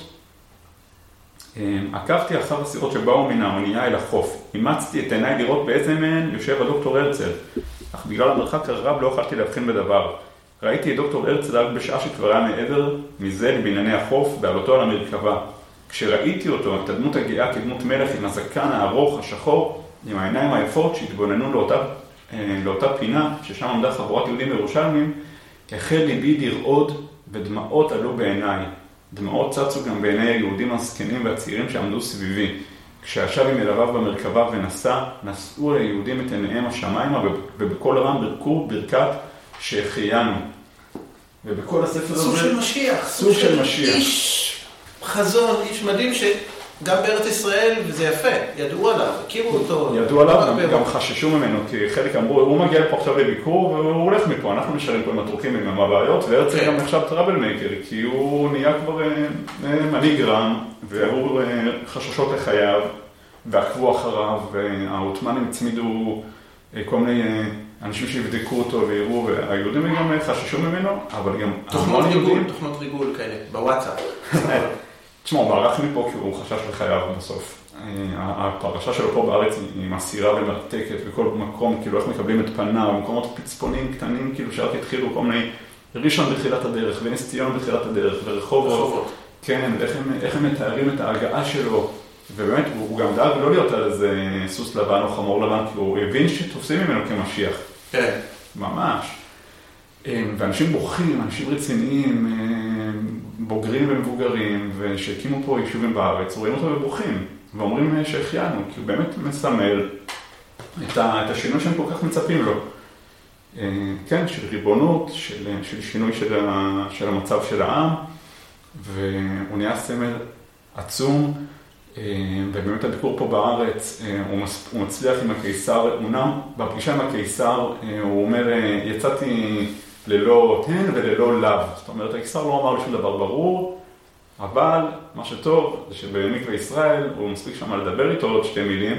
Speaker 3: עקבתי אחר הסירות שבאו מן האונייה אל החוף, אימצתי את עיניי לראות באיזה מהן יושב הדוקטור הרצל, אך בגלל המרחק הרב לא יכולתי להבחין בדבר. ראיתי את דוקטור הרצל רק בשעה שכבר היה מעבר מזה בענייני החוף בעלותו על המרכבה. כשראיתי אותו, את הדמות הגאה כדמות מלך עם הזקן הארוך, השחור, עם העיניים היפות שהתבוננו לאותה, לאותה פינה, ששם עמדה חבורת יהודים ירושלמים, החל ליבי לרעוד ודמעות עלו בעיניי. דמעות צצו גם בעיני היהודים הזקנים והצעירים שעמדו סביבי. כשישב עם ילדיו במרכבה ונסע, נשאו ליהודים את עיניהם השמיימה, ובכל רם ברכו ברכת שהחיינו. ובכל הספר הזה...
Speaker 2: סוג של משיח.
Speaker 3: סוג של משיח.
Speaker 2: איש חזון, איש מדהים שגם בארץ ישראל, וזה יפה, ידעו עליו, הכירו אותו.
Speaker 3: ידעו עליו, גם, גם חששו ממנו, כי חלק אמרו, הוא מגיע לפה עכשיו לביקור, והוא הולך מפה, אנחנו נשארים פה עם הטורקים עם הבעיות, והרצל גם נחשב טראבל מייקר, כי הוא נהיה כבר מנהיג רם, והוא חששות לחייו, ועקבו אחריו, והעות'מאנים הצמידו כל מיני אנשים שיבדקו אותו ויראו, והיהודים גם חששו ממנו, אבל גם...
Speaker 2: תוכנות ריגול, תוכנות ריגול כאלה, בוואטסאפ.
Speaker 3: תשמע, הוא ברח מפה כי הוא חשש לחייו בסוף. הפרשה שלו פה בארץ היא מסירה ומרתקת בכל מקום, כאילו איך מקבלים את פניו, מקומות פצפונים קטנים, כאילו שרק התחילו כל מיני ראשון בתחילת הדרך, ונס ציון בתחילת הדרך, ורחובות. כן, איך הם מתארים את ההגעה שלו. ובאמת, הוא גם דאג לא להיות על איזה סוס לבן או חמור לבן, כי הוא הבין שתופסים ממנו כמשיח.
Speaker 2: כן.
Speaker 3: ממש. ואנשים בוכים, אנשים רציניים, בוגרים ומבוגרים, ושהקימו פה יישובים בארץ, רואים אותו ובוכים, ואומרים שהחיינו, כי הוא באמת מסמל את השינוי שהם כל כך מצפים לו. כן, של ריבונות, של, של שינוי של, של המצב של העם, והוא נהיה סמל עצום, ובאמת הביקור פה בארץ, הוא מצליח עם הקיסר, אמנם בפגישה עם הקיסר, הוא אומר, יצאתי ללא תן וללא לאו. זאת אומרת, הקיסר לא אמר לי שום דבר ברור, אבל מה שטוב זה שבמקווה ישראל הוא מספיק שם לדבר איתו עוד שתי מילים,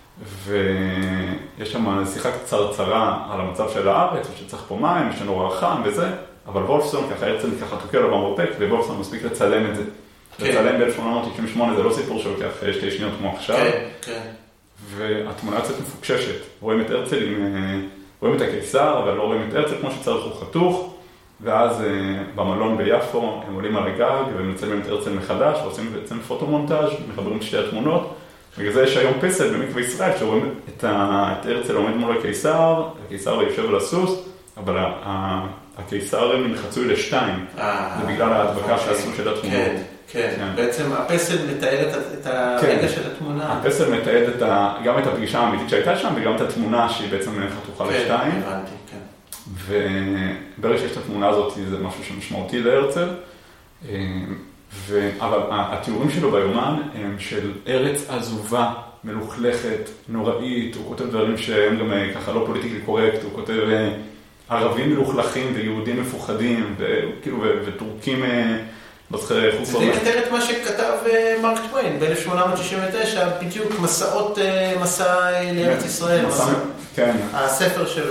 Speaker 3: ויש שם שיחה קצרצרה על המצב של הארץ, שצריך פה מים, יש לנו רוח חם וזה, אבל וולפסון ככה הרצל ככה תוקע לו במרפק, ווולפסון מספיק לצלם את זה. לצלם ב-אלף שמונה מאות תשעים ושמונה זה לא סיפור שלוקח שתי שניות כמו עכשיו.
Speaker 2: כן, כן.
Speaker 3: והתמונה יוצאת מפוקששת. רואים את הרצל עם... רואים את הקיסר, אבל לא רואים את הרצל כמו שצריך הוא חתוך. ואז במלון ביפו הם עולים על הגג ומצלמים את הרצל מחדש, ועושים בעצם פוטומונטאז', מחברים את שתי התמונות. בגלל זה יש היום פסל במקווה ישראל, שרואים את הרצל עומד מול הקיסר, הקיסר יושב על הסוס, אבל הקיסר הם חצוי לשתיים. זה בגלל ההדבקה שעשו של התמונות.
Speaker 2: כן, בעצם הפסל מתעד את הרגע של התמונה.
Speaker 3: הפסל מתעד גם את הפגישה האמיתית שהייתה שם, וגם את התמונה שהיא בעצם חתוכה לשתיים.
Speaker 2: כן, הבנתי, כן.
Speaker 3: וברגע שיש את התמונה הזאת, זה משהו שמשמעותי להרצל. אבל התיאורים שלו ביומן הם של ארץ עזובה, מלוכלכת, נוראית. הוא כותב דברים שהם גם ככה לא פוליטיקלי קורקט, הוא כותב ערבים מלוכלכים ויהודים מפוחדים, וכאילו, וטורקים...
Speaker 2: זה די מתאר את מה שכתב מרק טוויין ב-אלף שמונה מאות שישים ותשע, בדיוק מסעות, מסע לארץ ישראל, הספר שלו,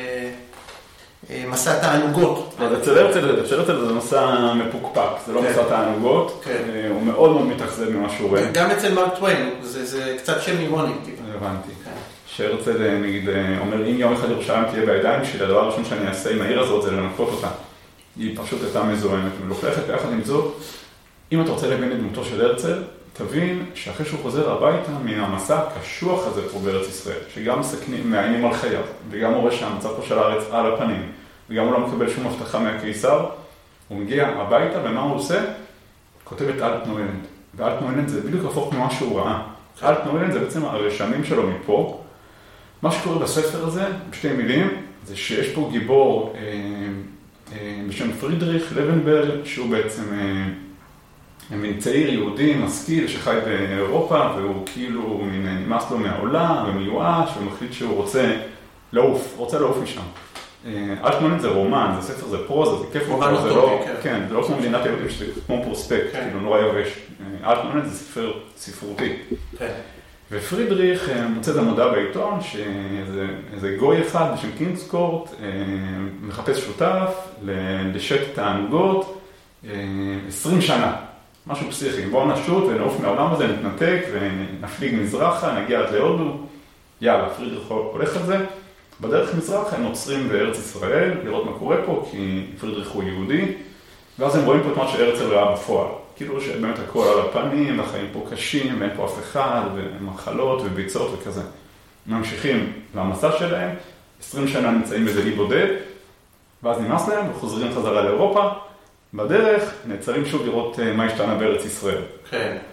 Speaker 2: מסע תענוגות.
Speaker 3: אצל הרצל זה מסע מפוקפק, זה לא מסע תענוגות, הוא מאוד מאוד מתאכזב ממה שהוא רואה.
Speaker 2: גם אצל מרק טוויין, זה קצת שם אירוני.
Speaker 3: הבנתי. שהרצל נגיד אומר, אם יום אחד ירושלים תהיה בידיים שלי, הדבר הראשון שאני אעשה עם העיר הזאת זה לנקות אותה. היא פשוט הייתה מזוהמת ומלוכלכת, ויחד עם זאת, אם אתה רוצה להבין את דמותו של הרצל, תבין שאחרי שהוא חוזר הביתה מן המסע הקשוח הזה פה בארץ ישראל, שגם מסכנים, מאיימים על חייו, וגם רואה שהמצב פה של הארץ על הפנים, וגם הוא לא מקבל שום הבטחה מהקיסר, הוא מגיע הביתה, ומה הוא עושה? כותב את אלטנוילנד, ואלטנוילנד זה בדיוק הפוך ממה שהוא ראה. אלטנוילנד זה בעצם הרשמים שלו מפה. מה שקורה בספר הזה, בשתי מילים, זה שיש פה גיבור, בשם פרידריך לבנברג, שהוא בעצם מין צעיר יהודי, משכיל, שחי באירופה, והוא כאילו נמאס לו מהעולם, ומיואש, ומחליט שהוא רוצה לעוף, רוצה לעוף משם. אלטנוילנד זה רומן, זה ספר, זה פרוזה, זה כיף לקרוא, זה לא, כן, זה לא כמו מדינת היהודים, שזה כמו פרוספקט, כאילו נורא יבש. אלטנוילנד זה ספר ספרותי. ופרידריך מוצא את המודעה בעיתון שאיזה גוי אחד בשם קינגסקורט מחפש שותף לשט תענוגות עשרים שנה, משהו פסיכי. בואו נשוט ונעוף מהעולם הזה, נתנתק ונפליג מזרחה, נגיע עד להודו. יאללה, פרידריך הולך על זה. בדרך מזרחה הם נוצרים בארץ ישראל לראות מה קורה פה, כי פרידריך הוא יהודי, ואז הם רואים פה את מה שהרצל ראה בפועל. כאילו שבאמת הכל על הפנים, החיים פה קשים, ואין פה אף אחד, ומחלות וביצות וכזה. ממשיכים למסע שלהם, עשרים שנה נמצאים באיזה אי בודד, ואז נמאס להם וחוזרים חזרה לאירופה. בדרך נעצרים שוב לראות מה השתנה בארץ ישראל.
Speaker 2: כן.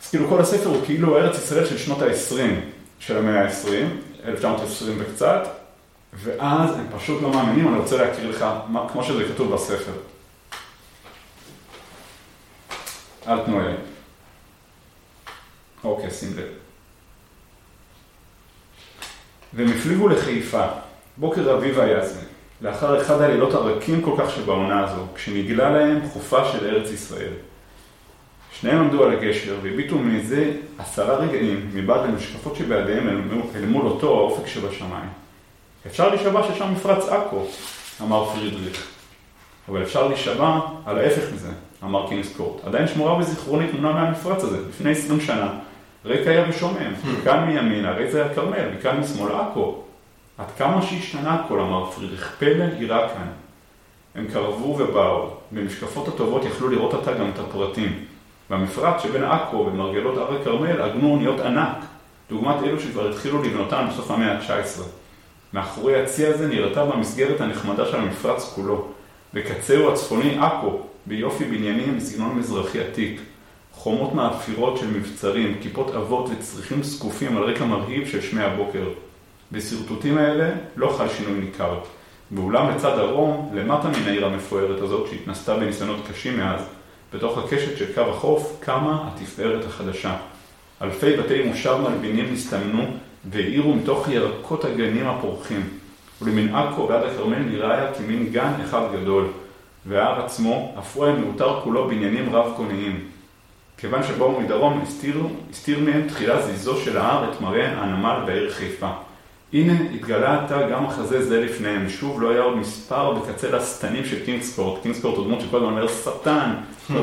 Speaker 3: אז כאילו כל הספר הוא כאילו ארץ ישראל של שנות ה-עשרים של המאה ה-עשרים, אלף תשע מאות עשרים וקצת, ואז הם פשוט לא מאמינים, אני רוצה להקריא לך מה, כמו שזה כתוב בספר. אל תנו אליי. אוקיי, שים לב. והם הפליגו לחיפה, בוקר אביב היה זה, לאחר אחד הלילות הרכים כל כך שבעונה הזו, כשנגלה להם חופה של ארץ ישראל. שניהם עמדו על הגשר והביטו מזה עשרה רגעים מבעד למשקפות שבידיהם אל מול אותו האופק שבשמיים. אפשר להישבע ששם מפרץ עכו, אמר פרידריך. אבל אפשר להישבע על ההפך מזה, אמר קינגסקורט. עדיין שמורה בזיכרוני תמונה מהמפרץ הזה, לפני עשרים שנה. ריק היה ושומם, מכאן מימין, הרי זה היה כרמל, מכאן משמאל עכו. עד כמה שהשתנה הכל, אמר פרידריך, פלא יראה כאן. הם קרבו ובאו, במשקפות הטובות יכלו לראות אותה גם את הפרטים. במפרץ שבין עכו ומרגלות הרי כרמל עגנו אוניות ענק, דוגמת אלו שכבר התחילו לבנותן בסוף המאה ה-תשע עשרה. מאחורי הצי הזה נראתה במסגרת הנחמדה של המפרץ כולו. בקצהו הצפוני עכו, ביופי בניינים בסגנון מזרחי עתיק. חומות מאפירות של מבצרים, כיפות אבות וצריכים סקופים על רקע מרהיב של שמי הבוקר. בסרטוטים האלה לא חל שינוי ניכר. באולם בצד דרום, למטה מן העיר המפוארת הזאת שהתנסתה בניסיונות קשים מאז, בתוך הקשת של קו החוף קמה התפארת החדשה. אלפי בתי מושב מלבינים הסתמנו והאירו מתוך ירקות הגנים הפורחים. ולמן עכו ועד הכרמל נראה היה כמין גן אחד גדול, וההר עצמו אף הוא היה מאותר כולו בניינים רב קוניים. כיוון שבאו מדרום הסתיר, הסתיר מהם תחילה זיזו של ההר את מראה הנמל בעיר חיפה. הנה התגלה עתה גם החזה זה לפניהם, שוב לא היה עוד מספר בקצה לסתנים של קינגסקורט, קינגסקורט הוא דמות שכל הזמן אומר סרטן,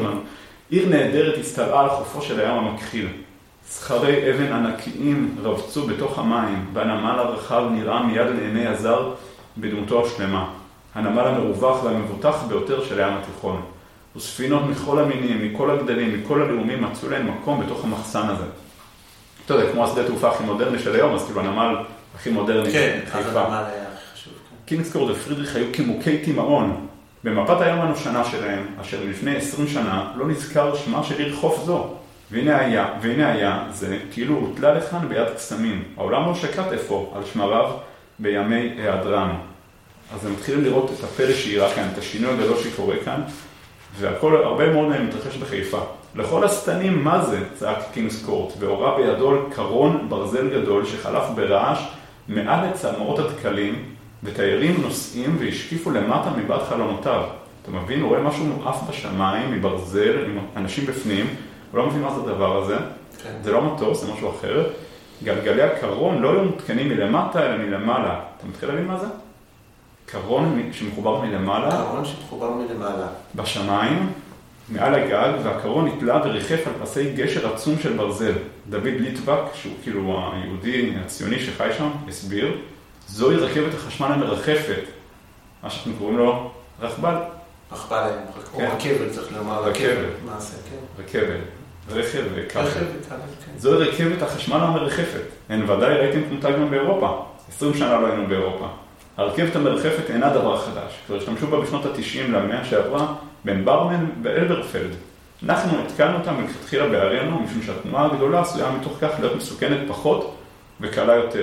Speaker 3: עיר נהדרת הסתרעה על חופו של הים המכחיל. סחרי אבן ענקיים רבצו בתוך המים, והנמל הרחב נראה מיד לעיני הזר בדמותו השלמה. הנמל המרווח והמבוטח ביותר של הים התיכון. וספינות מכל המינים, מכל הגדלים, מכל הלאומים מצאו להם מקום בתוך המחסן הזה. אתה יודע, כמו השדה תעופה הכי מודרני של היום, אז כאילו הנמל הכי מודרני
Speaker 2: כן,
Speaker 3: חיפה.
Speaker 2: אז הנמל היה הכי חשוב.
Speaker 3: קינגסקורט ופרידריך היו כמוכי תימהון. במפת הים הנושנה שלהם, אשר לפני עשרים שנה, לא נזכר שמה של עיר חוף זו. והנה היה, והנה היה זה, כאילו הוטלה לכאן ביד קסמים. העולם לא שקט איפה, על שמריו בימי היעדרן. אז הם מתחילים לראות את הפלא שאירה כאן, את השינוי הגדול שקורה כאן, והכל, הרבה מאוד מהם מתרחש בחיפה. לכל הסתנים, מה זה? צעק קינגסקורט, והורה בידו קרון ברזל גדול שחלף ברעש מעל לצמרות הדקלים, ותיירים נוסעים והשקיפו למטה מבעד חלונותיו. אתה מבין? הוא רואה משהו מואף בשמיים, מברזל, עם אנשים בפנים, הוא לא מבין מה זה הדבר הזה. כן. זה לא מטוס, זה משהו אחר. גלגלי הקרון לא היו מותקנים מלמטה, אלא מלמעלה. אתה מתחיל להבין מה זה? קרון שמחובר מלמעלה.
Speaker 2: קרון שמחובר מלמעלה.
Speaker 3: בשמיים, מעל הגג, והקרון נתלה וריחף על פסי גשר עצום של ברזל. דוד ליטבק, שהוא כאילו היהודי הציוני שחי שם, הסביר, זוהי רכבת החשמל המרחפת, מה שאנחנו קוראים לו רכבל.
Speaker 2: רכבל, או רכבל, צריך לומר רכבל. מה זה, כן?
Speaker 3: רכבל, רכב וכבל.
Speaker 2: רכב וכבל, כן.
Speaker 3: זוהי רכבת החשמל המרחפת. הן ודאי ראיתם כמותה גם באירופה. עשרים שנה לא היינו באירופה. הרכבת המרחפת אינה דבר חדש. כבר השתמשו בה בשנות ה-תשעים למאה שעברה בין ברמן ואלברפלד. אנחנו התקנו אותה מלכתחילה בערינו, משום שהתנועה הגדולה עשויה מתוך כך להיות מסוכנת פחות וקלה יותר.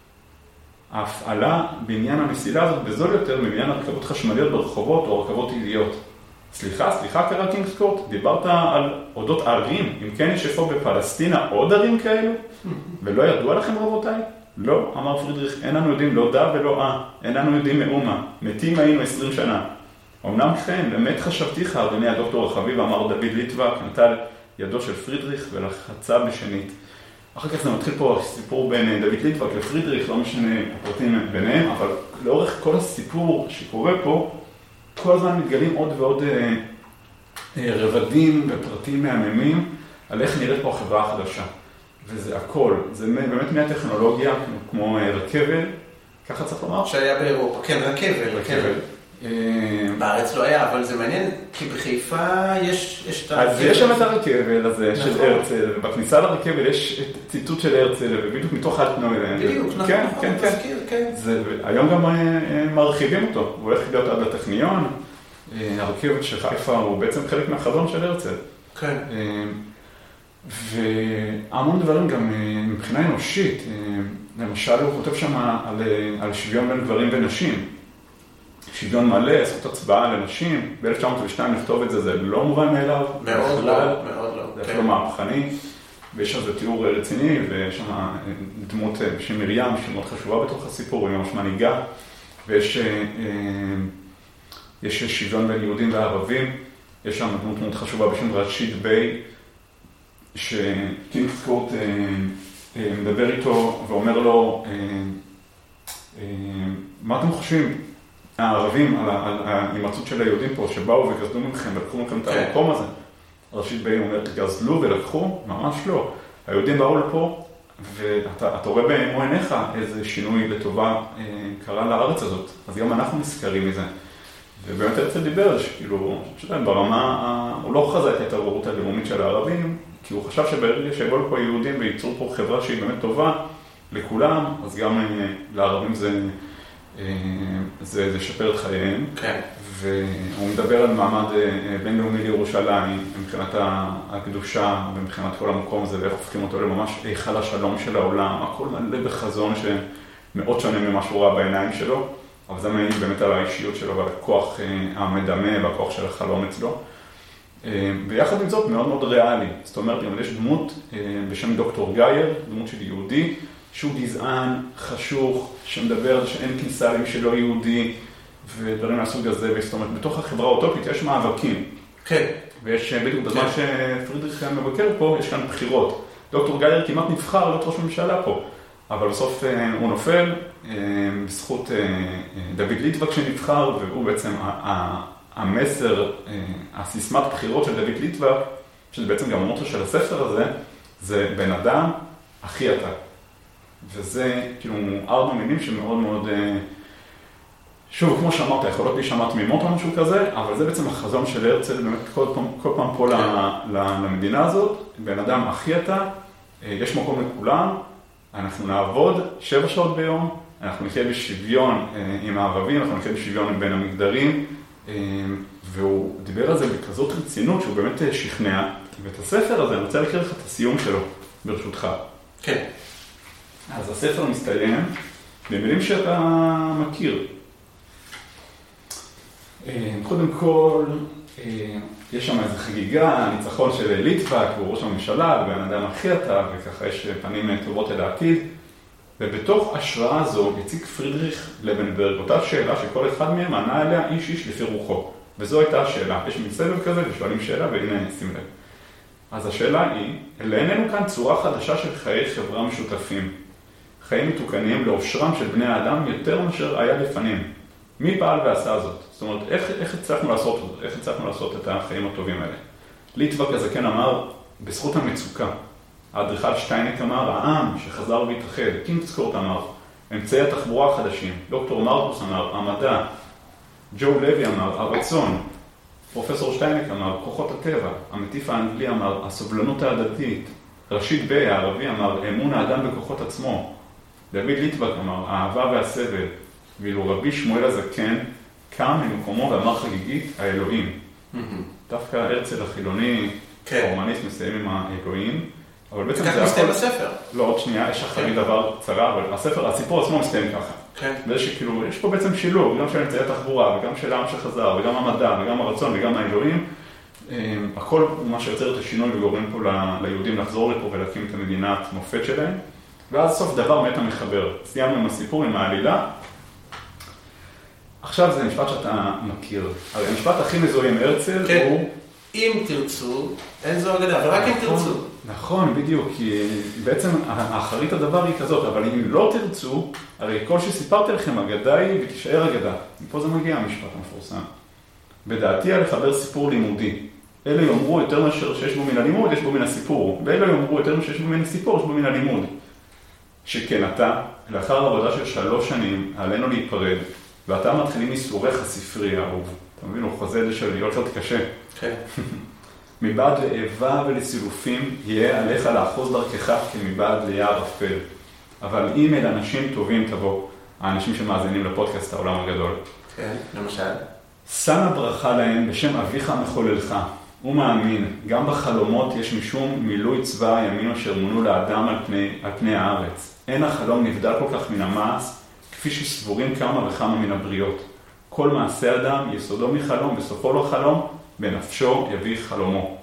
Speaker 3: ההפעלה בעניין המסילה הזאת בזול יותר מבעניין הרכבות חשמליות ברחובות או רכבות עיליות. סליחה, סליחה קרא קינגסקורט, דיברת על אודות ערים, אם כן יש איפה בפלסטינה עוד ערים כאלו? ולא ידוע לכם רבותיי? לא, אמר פרידריך, אין לנו יודעים לא דה ולא אה, אין לנו יודעים מאומה, מתים היינו עשרים שנה. אמנם כן, באמת חשבתיך, אדוני הדוקטור החביב, אמר דוד ליטבק, נטל ידו של פרידריך ולחצה בשנית. אחר כך זה מתחיל פה סיפור בין דוד ליטבק לפרידריך, לא משנה הפרטים ביניהם, אבל לאורך כל הסיפור שקורה פה, כל הזמן מתגלים עוד ועוד אה, אה, רבדים ופרטים מהממים על איך נראית פה החברה החדשה. וזה הכל, זה באמת מהטכנולוגיה, כמו רכבל, ככה צריך לומר?
Speaker 2: שהיה באירופה, כן, רכבל, רכבל. בארץ לא היה, אבל זה מעניין, כי בחיפה יש את
Speaker 3: הרכבל. אז יש שם את הרכבל הזה של הרצל, ובכניסה לרכבל יש ציטוט של הרצל, ובדיוק מתוך אל תנו אליהם.
Speaker 2: בדיוק, נכון, נכון, תזכיר, כן.
Speaker 3: היום גם מרחיבים אותו, הוא הולך להיות עד והמון דברים גם מבחינה אנושית, למשל הוא כותב שם על, על שוויון בין גברים ונשים. שוויון מלא, זכות הצבעה לנשים, ב-אלף תשע מאות ושתיים לכתוב את זה, זה לא מובן מאליו.
Speaker 2: מאוד לא, מאוד לא.
Speaker 3: זה אפילו מהפכני, ויש על זה תיאור רציני, ויש שם דמות בשם מרים, שמאוד חשובה בתוך הסיפור, היא ממש מנהיגה, ויש יש שוויון בין יהודים וערבים, יש שם דמות מאוד חשובה בשם רשיד ביי, שקינג סקוט מדבר איתו ואומר לו, מה אתם חושבים, הערבים, על ההימצאות של היהודים פה, שבאו וגזלו מכם ולקחו מכם את המקום הזה? רשיד ביי אומר, גזלו ולקחו? ממש לא. היהודים באו לפה, ואתה רואה במו עיניך איזה שינוי לטובה קרה לארץ הזאת. אז גם אנחנו נזכרים מזה. ובאמת הרצל דיבר, שכאילו, שתיים, ברמה, הוא לא חזה את ההתעוררות הלאומית של הערבים, כי הוא חשב שברגע שיבואו לפה יהודים וייצרו פה חברה שהיא באמת טובה לכולם, אז גם לערבים זה, זה, זה שפר את חייהם.
Speaker 2: כן.
Speaker 3: והוא מדבר על מעמד בינלאומי לירושלים, מבחינת הקדושה ומבחינת כל המקום הזה, ואיך הופכים אותו לממש היכל השלום של העולם, הכל מלא בחזון שמאוד שונה ממה שהוא ראה בעיניים שלו. אבל זה מעניין באמת על האישיות שלו ועל הכוח המדמה והכוח של החלום אצלו. ויחד עם זאת מאוד מאוד ריאלי. זאת אומרת, אם יש דמות בשם דוקטור גייר, דמות של יהודי, שהוא גזען, חשוך, שמדבר שאין כניסה למי שלא יהודי, ודברים מהסוג הזה. זאת אומרת, בתוך החברה האוטופית יש מאבקים.
Speaker 2: כן.
Speaker 3: ויש בדיוק בזמן שפרידריך מבקר פה, יש כאן בחירות. דוקטור גייר כמעט נבחר להיות ראש ממשלה פה. אבל בסוף הוא נופל בזכות דוד ליטבק שנבחר, והוא בעצם המסר, הסיסמת בחירות של דוד ליטבק, שזה בעצם גם המוטו של הספר הזה, זה בן אדם, אחי אתה. וזה כאילו ארבע מילים שמאוד מאוד, שוב, כמו שאמרת, יכולות להישמע תמימות או משהו כזה, אבל זה בעצם החזון של הרצל, באמת כל פעם, כל פעם פה למדינה הזאת, בן אדם, אחי אתה, יש מקום לכולם, אנחנו נעבוד שבע שעות ביום, אנחנו נחיה בשוויון עם הערבים, אנחנו נחיה בשוויון בין המגדרים, והוא דיבר על זה בכזאת רצינות שהוא באמת שכנע, ואת הספר הזה אני רוצה להכיר לך את הסיום שלו, ברשותך.
Speaker 2: כן.
Speaker 3: אז הספר מסתיים במילים שאתה מכיר. קודם כל, יש שם איזו חגיגה, ניצחון של ליטבק, הוא ראש הממשלה, ובן אדם אחי אתה, וככה יש פנים טובות אל העתיד. ובתוך השראה הזו הציג פרידריך לבנברג אותה שאלה שכל אחד מהם ענה אליה איש איש לפי רוחו. וזו הייתה השאלה. יש מין סבב כזה ושואלים שאלה, והנה שים לב. אז השאלה היא, לעינינו כאן צורה חדשה של חיי חברה משותפים. חיים מתוקנים לאושרם של בני האדם יותר מאשר היה לפנים. מי פעל ועשה זאת? זאת אומרת, איך, איך הצלחנו לעשות זאת? איך הצלחנו לעשות את החיים הטובים האלה? ליטבק הזקן אמר, בזכות המצוקה. האדריכל שטיינק אמר, העם שחזר והתאחד. קינג סקוט אמר, אמצעי התחבורה החדשים. דוקטור מרקוס אמר, המדע. ג'ו לוי אמר, הרצון. פרופסור שטיינק אמר, כוחות הטבע. המטיף האנגלי אמר, הסובלנות ההדדית. רשיד ביי, הערבי, אמר, אמון האדם בכוחות עצמו. דוד ליטבק אמר, האהבה והסבל. ואילו רבי שמואל הזקן קם ממקומו ואמר חגיגית, האלוהים. דווקא הרצל החילוני, ההומניסט מסיים עם האלוהים. אבל בעצם זה...
Speaker 2: כך מסתיים בספר.
Speaker 3: לא, עוד שנייה, יש אחרי דבר קצרה, אבל הספר, הסיפור עצמו מסתיים ככה.
Speaker 2: כן.
Speaker 3: וזה שכאילו, יש פה בעצם שילוב, גם של אמצעי התחבורה, וגם של העם שחזר, וגם המדע, וגם הרצון, וגם האלוהים. הכל מה שיוצר את השינוי וגורם פה ליהודים לחזור לפה ולהקים את המדינת מופת שלהם. ואז סוף דבר מת המחבר. סיימנו עם הסיפור, עם העלילה. עכשיו זה משפט שאתה מכיר. הרי המשפט הכי מזוהה עם הרצל
Speaker 2: כן.
Speaker 3: הוא...
Speaker 2: אם תרצו, אין זו אגדה, אבל רק אם תרצו.
Speaker 3: נכון, בדיוק, כי בעצם האחרית הדבר היא כזאת, אבל אם לא תרצו, הרי כל שסיפרתי לכם, אגדה היא ותישאר אגדה. מפה זה מגיע המשפט המפורסם. בדעתי על לחבר סיפור לימודי. אלה יאמרו יותר מאשר שיש בו מן הלימוד, יש בו מן הסיפור. ואלה יאמרו יותר מאשר שיש בו מן הסיפור, יש בו מן הלימוד. שכן אתה, לאחר עבודה של שלוש שנים, עלינו להיפרד, ואתה מתחילים מסורך הספרי האהוב. אתה מבין, הוא חוזה את זה של להיות קצת קשה.
Speaker 2: כן.
Speaker 3: מבעד לאיבה ולסילופים, יהיה עליך לאחוז דרכך כמבעד ליער אפל. אבל אם אל אנשים טובים תבוא, האנשים שמאזינים לפודקאסט העולם הגדול.
Speaker 2: כן, למשל.
Speaker 3: שמה ברכה להם בשם אביך מחוללך, הוא מאמין, גם בחלומות יש משום מילוי צבא הימין אשר מונו לאדם על פני, על פני הארץ. אין החלום נבדל כל כך מן המעש, כפי שסבורים כמה וכמה מן הבריות. כל מעשה אדם יסודו מחלום, בסופו לא חלום, בנפשו יביא חלומו.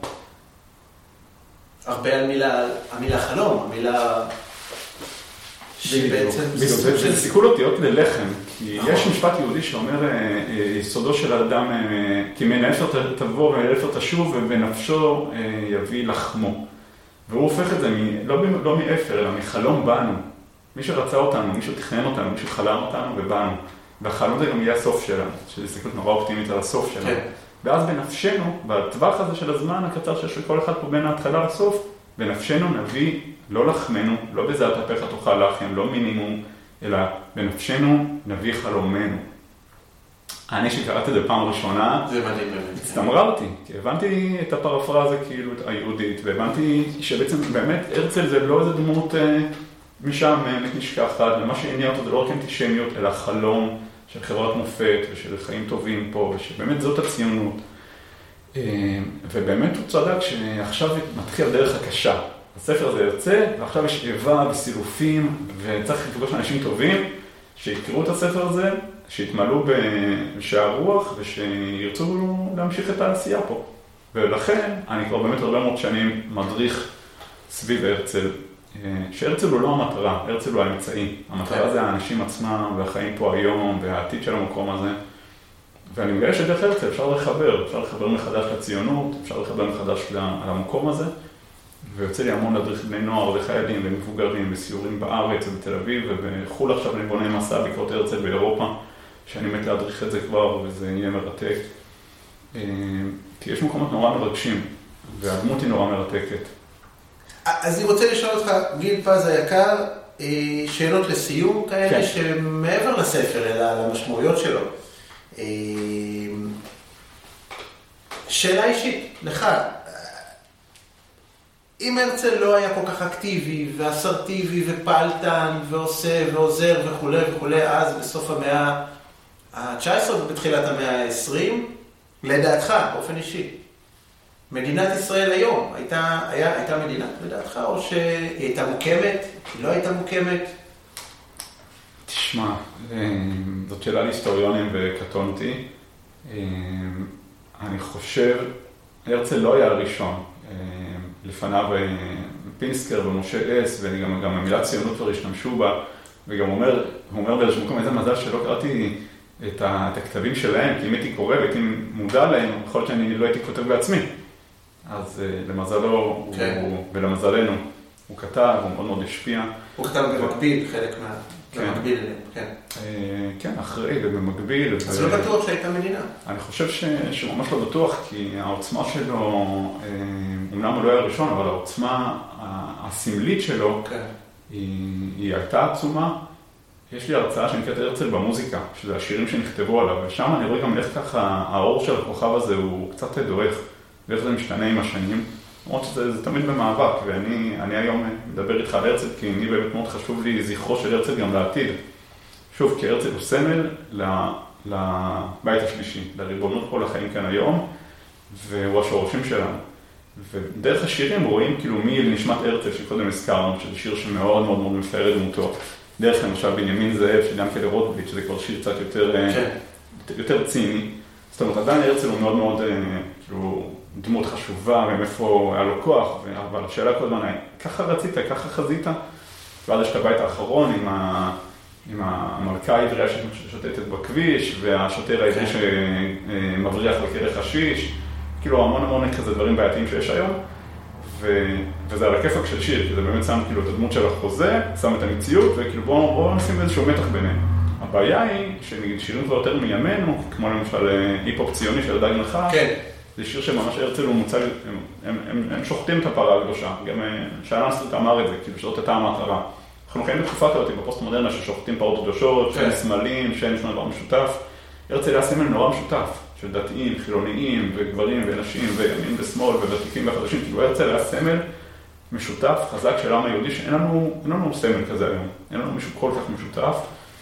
Speaker 2: הרבה על מילה, המילה חלום, המילה...
Speaker 3: זה סיכול אותיות ללחם, כי יש משפט יהודי שאומר יסודו של האדם, כי מן האפר תבוא ומן האפר תשוב ובנפשו יביא לחמו. והוא הופך את זה לא מאפר אלא מחלום בנו. מי שרצה אותנו, מי שתכנן אותנו, מי שחלם אותנו ובאנו. והחלום זה גם יהיה הסוף שלנו, שזו הסתכלות נורא אופטימית על הסוף שלנו. ואז בנפשנו, בטווח הזה של הזמן הקצר שיש לכל אחד פה בין ההתחלה לסוף, בנפשנו נביא לא לחמנו, לא בזה התהפך תאכל לחם, לא מינימום, אלא בנפשנו נביא חלומנו. אני שקראתי את זה פעם ראשונה,
Speaker 2: זה מדהים באמת.
Speaker 3: הצטמררתי, כי הבנתי את הפרפרזה כאילו היהודית, והבנתי שבעצם באמת הרצל זה לא איזה דמות משעממת נשכחת, ומה שעניין אותו זה לא רק אנטישמיות, אלא חלום של חברת מופת ושל חיים טובים פה, ושבאמת זאת הציונות. ובאמת הוא צדק שעכשיו מתחיל הדרך הקשה. הספר הזה יוצא, ועכשיו יש איבה וסילופים, וצריך לפגוש אנשים טובים שיקראו את הספר הזה, שיתמלאו בשער רוח, ושירצו להמשיך את העשייה פה. ולכן, אני כבר באמת הרבה מאוד שנים מדריך סביב הרצל, שהרצל הוא לא המטרה, הרצל הוא האמצעי. המטרה זה האנשים עצמם, והחיים פה היום, והעתיד של המקום הזה. ואני מגלה שדרך הרצל אפשר לחבר, אפשר לחבר מחדש לציונות, אפשר לחבר מחדש למקום הזה. ויוצא לי המון להדריך בני נוער וחיילים ומבוגרים בסיורים בארץ ובתל אביב ובחול עכשיו אני בונה מסע בעקבות הרצל באירופה שאני מת להדריך את זה כבר וזה יהיה מרתק כי יש מקומות נורא מרגשים והדמות היא נורא מרתקת.
Speaker 2: אז אני רוצה לשאול אותך, גיל פז היקר, שאלות לסיום כאלה כן. שמעבר לספר אלא למשמעויות שלו. שאלה אישית, לך אם הרצל לא היה כל כך אקטיבי ואסרטיבי ופעלתן ועושה ועוזר וכו' וכו' אז בסוף המאה ה-תשע עשרה ובתחילת המאה ה-עשרים, לדעתך, באופן אישי, מדינת ישראל היום הייתה, היה, הייתה מדינה לדעתך או שהיא הייתה מוקמת, היא לא הייתה מוקמת?
Speaker 3: תשמע, זאת שאלה להיסטוריונים וקטונתי. אני חושב, הרצל לא היה הראשון. לפניו פינסקר ומשה אס, וגם גם המילה ציונות כבר השתמשו בה, וגם אומר, הוא אומר באיזשהו מקום, איזה מזל שלא קראתי את הכתבים שלהם, כי אם הייתי קורא והייתי מודע להם, יכול להיות שאני לא הייתי כותב בעצמי. אז למזלו, כן. הוא, ולמזלנו, הוא כתב, הוא מאוד מאוד השפיע.
Speaker 2: הוא כתב במקביל, חלק מה... כן. במקביל, כן.
Speaker 3: כן, אחרי ובמקביל.
Speaker 2: אז ו... לא בטוח שהייתה מדינה.
Speaker 3: אני חושב ש... שממש לא בטוח, כי העוצמה שלו, אמנם הוא לא היה ראשון, אבל העוצמה הסמלית שלו, כן. היא... היא הייתה עצומה. יש לי הרצאה שנקראת הרצל במוזיקה, שזה השירים שנכתבו עליו, ושם אני רואה גם איך ככה האור של הכוכב הזה הוא קצת דועך, ואיך זה משתנה עם השנים. למרות שזה תמיד במאבק, ואני אני היום מדבר איתך על הרצל, כי אני באמת מאוד חשוב לי זכרו של הרצל גם לעתיד. שוב, כי הרצל הוא סמל לבית השלישי, לריבונות פה לחיים כאן היום, והוא השורשים שלנו. ודרך השירים רואים כאילו מי נשמת הרצל שקודם הזכרנו, שזה שיר שמאוד מאוד מאוד מפאר את דמותו. דרך למשל בנימין זאב, שגם כאלה רוטבליט, שזה כבר שיר קצת יותר, כן. יותר ציני. זאת אומרת, עדיין הרצל הוא מאוד מאוד כאילו, דמות חשובה, ומאיפה היה לו כוח, אבל השאלה כל הזמן, ככה רצית, ככה חזית, ואז יש את הבית האחרון עם, ה, עם המלכה העבריה ששוטטת בכביש, והשוטר העברי שמבריח בקרח השיש, כאילו המון המון כזה דברים בעייתיים שיש היום, ו, וזה על הכיפק של שיר, כי זה באמת שם כאילו את הדמות של החוזה, שם את המציאות, וכאילו בואו בוא נשים איזשהו מתח ביניהם. הבעיה היא שנגיד שירים כבר יותר מימינו, כמו למשל היפ-הופ ציוני של דג נחש, כן. זה שיר שממש הרצל הוא מוצג, הם, הם, הם, הם שוחטים את הפרה הקדושה, גם שאלן סטריט אמר את זה, כאילו שזאת הייתה המטרה. אנחנו חיים בתקופה כזאת בפוסט מודרנה ששוחטים פרות קדושות, שאין סמלים, שאין שום דבר משותף. הרצל היה סמל נורא משותף, של דתיים, חילוניים, וגברים ונשים, וימין ושמאל, וותיקים וחדשים, כאילו הרצל היה סמל משותף, חזק של העם היהודי, שאין לנו, אין לנו סמל כזה היום, אין לנו מישהו כל כך משותף.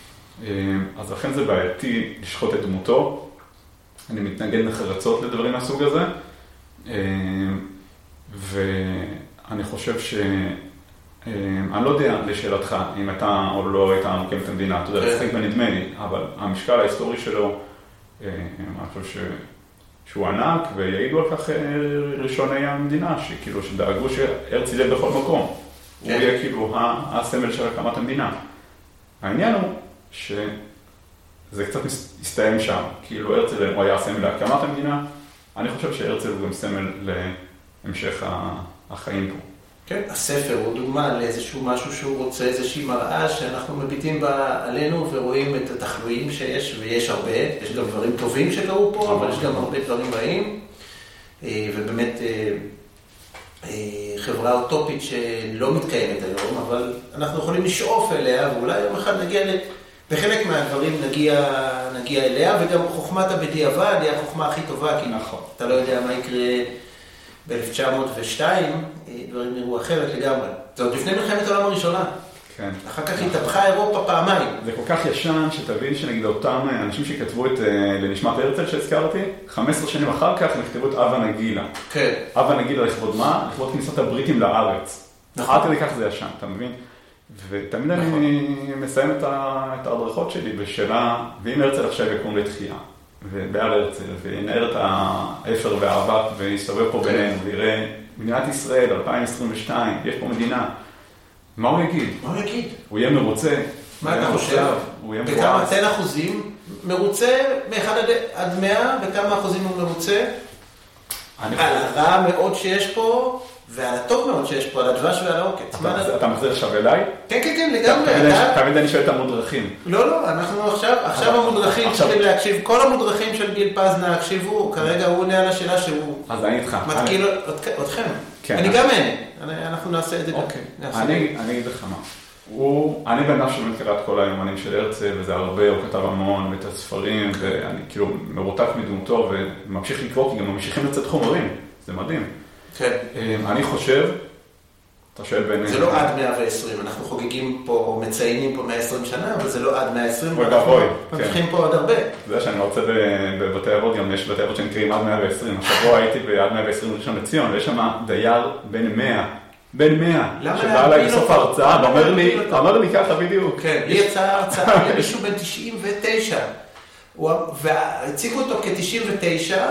Speaker 3: אז לכן זה בעייתי לשחוט את דמותו. אני מתנגד נחרצות לדברים מהסוג הזה, ואני חושב ש... אני לא יודע לשאלתך אם אתה או לא הייתה מוקמת את המדינה, אתה יודע, לשחק בנדמה לי, אבל המשקל ההיסטורי שלו, אני חושב שהוא ענק, ויעידו על כך ראשוני המדינה, שכאילו שדאגו שהרצל יהיה בכל מקום. הוא יהיה כאילו הסמל של הקמת המדינה. העניין הוא שזה קצת הסתיים שם, כאילו הרצל הוא היה הסמל להקמת המדינה, אני חושב שהרצל הוא גם סמל להמשך החיים פה.
Speaker 2: כן, הספר הוא דוגמה לאיזשהו משהו שהוא רוצה, איזושהי מראה שאנחנו מביטים בה עלינו ורואים את התחלואים שיש, ויש הרבה, יש גם דברים טובים שקרו פה, אבל יש גם הרבה דברים רעים, ובאמת חברה אוטופית שלא מתקיימת היום, אבל אנחנו יכולים לשאוף אליה, ואולי יום אחד נגיע, בחלק מהדברים נגיע, נגיע אליה, וגם חוכמת הבדיעבד היא החוכמה הכי טובה, כי נכון. אתה לא יודע מה יקרה ב-אלף תשע מאות ושתיים, דברים נראו אחרת לגמרי. זה עוד לפני מלחמת העולם הראשונה.
Speaker 3: כן.
Speaker 2: אחר כך התהפכה אירופה פעמיים.
Speaker 3: זה כל כך ישן שתבין שנגיד אותם אנשים שכתבו את לנשמת הרצל שהזכרתי, חמש עשרה שנים אחר כך נכתבו את אב הנגילה.
Speaker 2: כן.
Speaker 3: אב הנגילה לכבוד מה? לכבוד כניסת הבריטים לארץ. נכון. עד כדי כך זה ישן, אתה מבין? ותמיד נכון. אני מסיים את ההדרכות שלי בשאלה, ואם הרצל עכשיו יקום לתחייה, ובעל הרצל, וינער את האפר והאהבה, ויסתובב פה בינינו, ויראה מדינת ישראל, אלפיים עשרים ושתיים, יש פה מדינה. מה הוא יגיד?
Speaker 2: מה הוא יגיד?
Speaker 3: הוא יהיה מרוצה.
Speaker 2: מה אתה חושב?
Speaker 3: הוא יהיה
Speaker 2: בכמה תן אחוזים מרוצה מ-אחד עד מאה, בכמה אחוזים הוא מרוצה? על הרע מאוד שיש פה, ועל הטוב מאוד שיש פה, על הדבש ועל העוקץ.
Speaker 3: אתה מחזיר עכשיו אליי?
Speaker 2: כן, כן, כן, לגמרי.
Speaker 3: תמיד אני שואל את המודרכים.
Speaker 2: לא, לא, אנחנו עכשיו, עכשיו המודרכים צריכים להקשיב, כל המודרכים של גיל פזנה הקשיבו, כרגע הוא עונה על השאלה שהוא מתקיל אתכם. אני גם אין, אנחנו נעשה את זה.
Speaker 3: אני אגיד לך מה. אני בן אדם שלא קרא את כל היומנים של הרצל, וזה הרבה, הוא כתב המון, ואת הספרים, ואני כאילו מרותק מדמותו, וממשיך לקרוא, כי גם ממשיכים לצאת חומרים. זה מדהים.
Speaker 2: כן.
Speaker 3: אני חושב, אתה שואל בין...
Speaker 2: זה לא עד מאה ועשרים, אנחנו חוגגים פה, מציינים פה מאה ועשרים שנה, אבל זה לא עד מאה ועשרים,
Speaker 3: אנחנו
Speaker 2: ממשיכים פה עוד הרבה.
Speaker 3: זה שאני רוצה בבתי אבות, גם יש בתי אבות שנקראים עד מאה ועשרים. השבוע הייתי בעד מאה ועשרים ראשון לציון, ויש שם דייר בין מאה, בין מאה, שבא עליי בסוף ההרצאה, ואומר לי ככה בדיוק.
Speaker 2: כן, לי יצאה הרצאה למישהו בין תשעים ותשע, והציגו אותו כ-תשעים ותשע,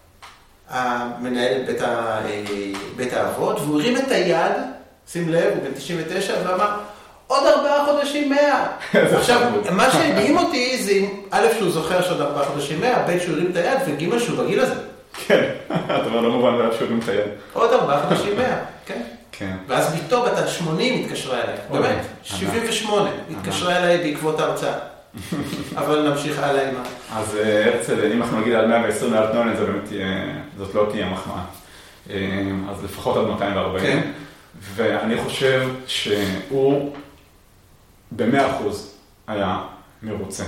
Speaker 2: המנהל בית, ה... בית האבות, והוא הרים את היד, שים לב, הוא בן תשעים ותשע, ואמר, עוד ארבעה חודשים מאה. עכשיו, מה שהדהים אותי זה, א', שהוא זוכר שעוד ארבעה חודשים מאה, ב', שהוא הרים את היד, וג', שהוא בגיל הזה.
Speaker 3: כן, אתה אומר, לא מובן מאליו שהוא הרים את היד.
Speaker 2: עוד ארבעה חודשים מאה, כן.
Speaker 3: כן.
Speaker 2: ואז ביתו בת ה-שמונים התקשרה אליי, באמת, שבעים ושמונה, התקשרה אליי בעקבות ההרצאה. אבל נמשיך הלאה עם ה...
Speaker 3: אז הרצל, אם אנחנו נגיד על מאה ועשרים מעל תנון, זה באמת תהיה, זאת לא תהיה מחמאה. אז לפחות עד מאתיים וארבעים. כן. ואני חושב שהוא ב-מאה אחוז היה מרוצה.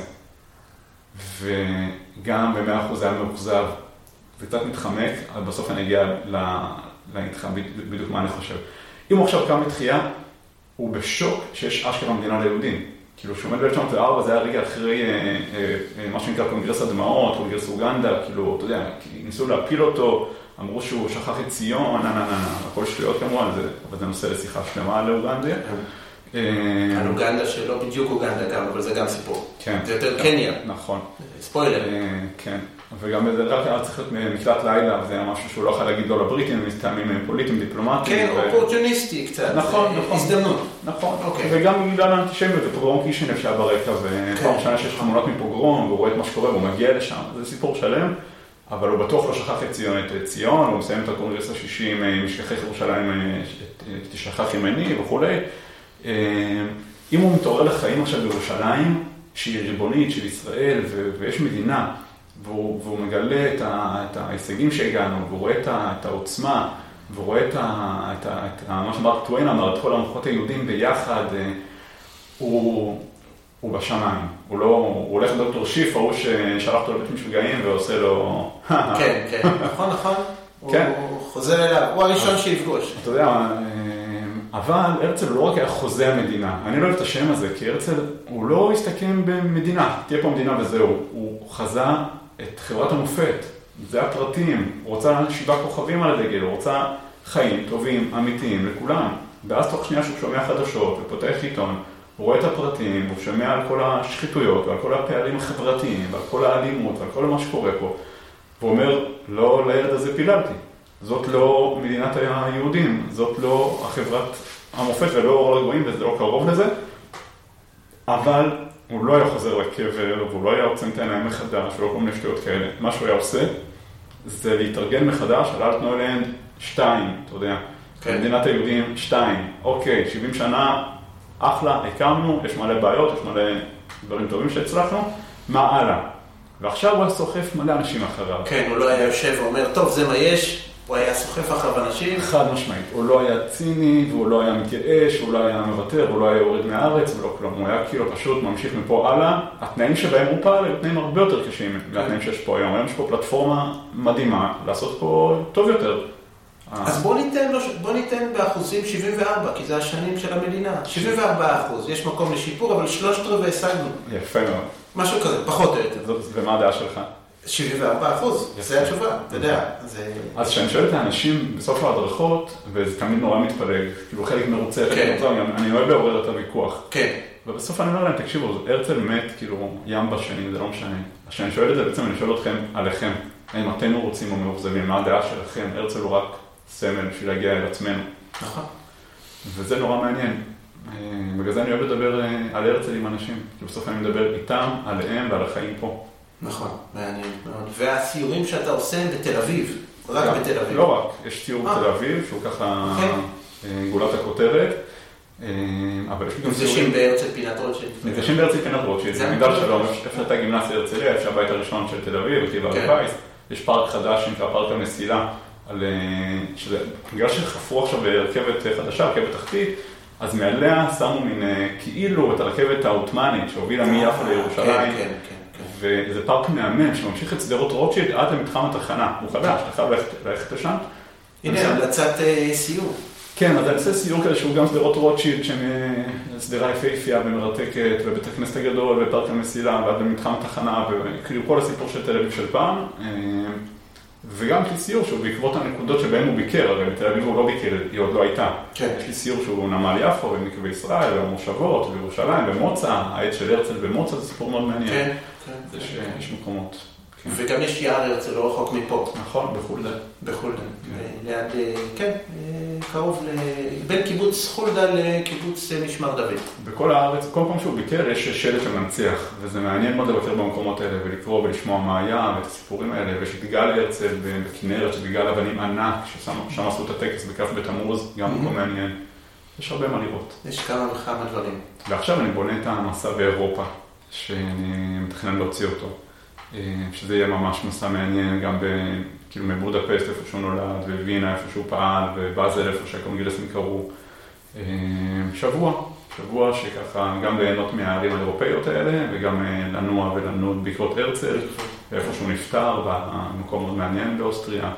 Speaker 3: וגם ב-מאה אחוז היה מאוכזב. זה קצת מתחמק, אבל בסוף אני אגיע להתחם בדיוק מה אני חושב. אם הוא עכשיו קם לתחייה, הוא בשוק שיש אשכרה מדינה ליהודים. כאילו, שהוא עומד ב-אלף תשע מאות וארבע, זה היה רגע אחרי מה שנקרא קונגרס הדמעות, קונגרס אוגנדה, כאילו, אתה יודע, ניסו להפיל אותו, אמרו שהוא שכח את ציון, נה, נה, נה, הכל שטויות כמובן, אבל זה נושא לשיחה שלמה לאוגנדה.
Speaker 2: על אוגנדה שלא בדיוק אוגנדה גם, אבל זה גם סיפור.
Speaker 3: כן.
Speaker 2: זה יותר קניה.
Speaker 3: נכון.
Speaker 2: ספוילר.
Speaker 3: כן. וגם זה רק היה צריך להיות מקלט לילה, וזה היה משהו שהוא לא יכול להגיד לא לבריטים, מטעמים פוליטיים, דיפלומטיים.
Speaker 2: כן, אופורטוניסטי קצת.
Speaker 3: נכון, נכון.
Speaker 2: הזדמנות.
Speaker 3: נכון. וגם בגלל האנטישמיות ופוגרום קישינב שהיה ברקע, ופעם שנה שיש חמולות מפוגרום, והוא רואה את מה שקורה, והוא מגיע לשם. זה סיפור שלם, אבל הוא בטוח לא שכח את ציון, את ציון, הוא מסיים את הקונגרס השישי עם משכחי ירושלים, תשכח ימני וכולי. אם הוא מתעורר לחיים עכשיו בירושלים, שהיא ריבונית של ישראל, ויש מדינה, והוא, והוא מגלה את, ה, את ההישגים שהגענו, והוא רואה את, ה, את העוצמה, והוא רואה את, ה, את, ה, את ה, מה שמרק טוויין אמר, את כל המוחות היהודים ביחד, הוא, הוא בשמיים. הוא, לא, הוא הולך לדוקטור שיף, ההוא ששלח אותו לבית משוגעים ועושה לו...
Speaker 2: כן, כן, נכון, נכון. כן. הוא חוזר אליו, הוא הראשון שיפגוש.
Speaker 3: אתה יודע, אבל הרצל לא רק היה חוזה המדינה. אני לא אוהב את השם הזה, כי הרצל הוא לא הסתכם במדינה. תהיה פה מדינה וזהו. הוא חזה את חברת המופת זה הפרטים, הוא רוצה שבעה כוכבים על הדגל, הוא רוצה חיים טובים, אמיתיים, לכולם. ואז תוך שנייה שהוא שומע חדשות ופותח עיתון, הוא רואה את הפרטים, הוא שומע על כל השחיתויות ועל כל הפערים החברתיים ועל כל האלימות ועל כל מה שקורה פה. והוא אומר, לא לילד הזה פיללתי. זאת לא מדינת היהודים, זאת לא החברת המופת ולא אור לגויים וזה לא קרוב לזה. אבל הוא לא היה חוזר לקבר והוא לא היה עוצם את העיניים מחדש ולא כל מיני שטויות כאלה. מה שהוא היה עושה זה להתארגן מחדש על אלטנוילנד שתיים, אתה יודע. כן. מדינת היהודים שתיים. אוקיי, שבעים שנה, אחלה, הקמנו, יש מלא בעיות, יש מלא דברים טובים שהצלחנו. מה הלאה? ועכשיו הוא היה סוחף מלא אנשים אחריו.
Speaker 2: כן, הוא לא היה יושב ואומר, טוב, זה מה יש, הוא היה סוחף אחריו אנשים.
Speaker 3: חד משמעית, הוא לא היה ציני, והוא לא היה מתייאש, הוא לא היה מוותר, הוא לא היה יורד מהארץ, ולא כלום. הוא היה כאילו פשוט ממשיך מפה הלאה. התנאים שבהם הוא פעל היו תנאים הרבה יותר קשים מהתנאים שיש פה היום. היום יש פה פלטפורמה מדהימה לעשות פה טוב יותר.
Speaker 2: אז בוא ניתן, בוא ניתן באחוזים שבעים וארבע, כי זה השנים של המדינה. שבעים וארבע אחוז, יש מקום לשיפור, אבל שלושת רבעי השגנו.
Speaker 3: יפה מאוד.
Speaker 2: משהו כזה, פחות או יותר.
Speaker 3: ומה הדעה שלך?
Speaker 2: שבעים וארבע אחוז, זה התשובה, אתה יודע.
Speaker 3: אז כשאני שואל את האנשים בסוף ההדרכות, וזה תמיד נורא מתפלג, כאילו חלק מרוצה, חלק מרוצה, אני אוהב לעורר את הוויכוח.
Speaker 2: כן.
Speaker 3: ובסוף אני אומר להם, תקשיבו, הרצל מת, כאילו, ים בשנים, זה לא משנה. אז כשאני שואל את זה, בעצם אני שואל אתכם עליכם, האם אתם רוצים או מאוכזבים, מה הדעה שלכם? הרצל הוא רק סמל בשביל להגיע אל עצמנו.
Speaker 2: נכון.
Speaker 3: וזה נורא מעניין. בגלל זה אני אוהב לדבר על הרצל עם אנשים, כי בסוף אני מדבר איתם, עליהם ועל החיים פה.
Speaker 2: נכון, מעניין מאוד. והסיורים שאתה עושה בתל אביב, רק בתל אביב.
Speaker 3: לא רק, יש סיור בתל אביב, שהוא ככה גולת הכותרת, אבל יש גם סיורים...
Speaker 2: נפגשים בהרצל פינת רוטשילד.
Speaker 3: נפגשים בהרצל פינת רוטשילד, זה מגדל שלום, איפה הייתה גימנסיה הרצליה, איפה הבית הראשון של תל אביב, עקיבא אלפייס, יש פארק חדש שנקרא פארק המסילה, בגלל שחפרו עכשיו ברכבת חדשה, רכבת תחתית, אז מעליה שמו מין כאילו את הרכבת העות'מאנית שהובילה מיפו לירושלים, וזה פארק מהמם שממשיך את שדרות רוטשילד עד למתחם התחנה, הוא חדש, אתה חייב ללכת לשם.
Speaker 2: הנה, המלצת סיור.
Speaker 3: כן, אז אני עושה סיור כזה שהוא גם שדרות רוטשילד, שסדרה יפהפייה ומרתקת, ובית הכנסת הגדול, ופארק המסילה, ועד למתחם התחנה, וכאילו כל הסיפור של תל אביב של פעם. וגם יש לי סיור שהוא בעקבות הנקודות שבהם הוא ביקר, הרי בתל אביב הוא לא ביקר, היא עוד לא הייתה. כן. יש לי סיור שהוא נמל יפו, במקווה ישראל, במושבות, בירושלים, במוצא, העד של הרצל במוצא, זה סיפור מאוד מעניין. כן, כן. זה שיש מקומות. כן.
Speaker 2: וגם יש יער הרצל, לא רחוק מפה.
Speaker 3: נכון, בחולדה.
Speaker 2: בחולדה. ליד, כן, קרוב בין קיבוץ חולדה לקיבוץ משמר דוד.
Speaker 3: בכל הארץ, כל פעם שהוא ביקר, יש שלט שמנציח, וזה מעניין מאוד לבקר במקומות האלה, ולקרוא ולשמוע מה היה, ואת הסיפורים האלה, ויש את גל הרצל בכנרת, שבגלל אבנים ענק, ששם עשו את הטקס בכף בתמוז, גם מקום מעניין. יש הרבה מה לראות.
Speaker 2: יש כמה וכמה דברים.
Speaker 3: ועכשיו אני בונה את המסע באירופה, שאני מתכנן להוציא אותו. שזה יהיה ממש מסע מעניין, גם כאילו מבודפסט איפה שהוא נולד, ווינה איפה שהוא פעל, ובאזל איפה שהקונגרסים קרו. שבוע, שבוע שככה גם ליהנות מהערים האירופאיות האלה, וגם לנוע ולנוד בעקבות הרצל, איפה שהוא נפטר, במקום מאוד מעניין באוסטריה.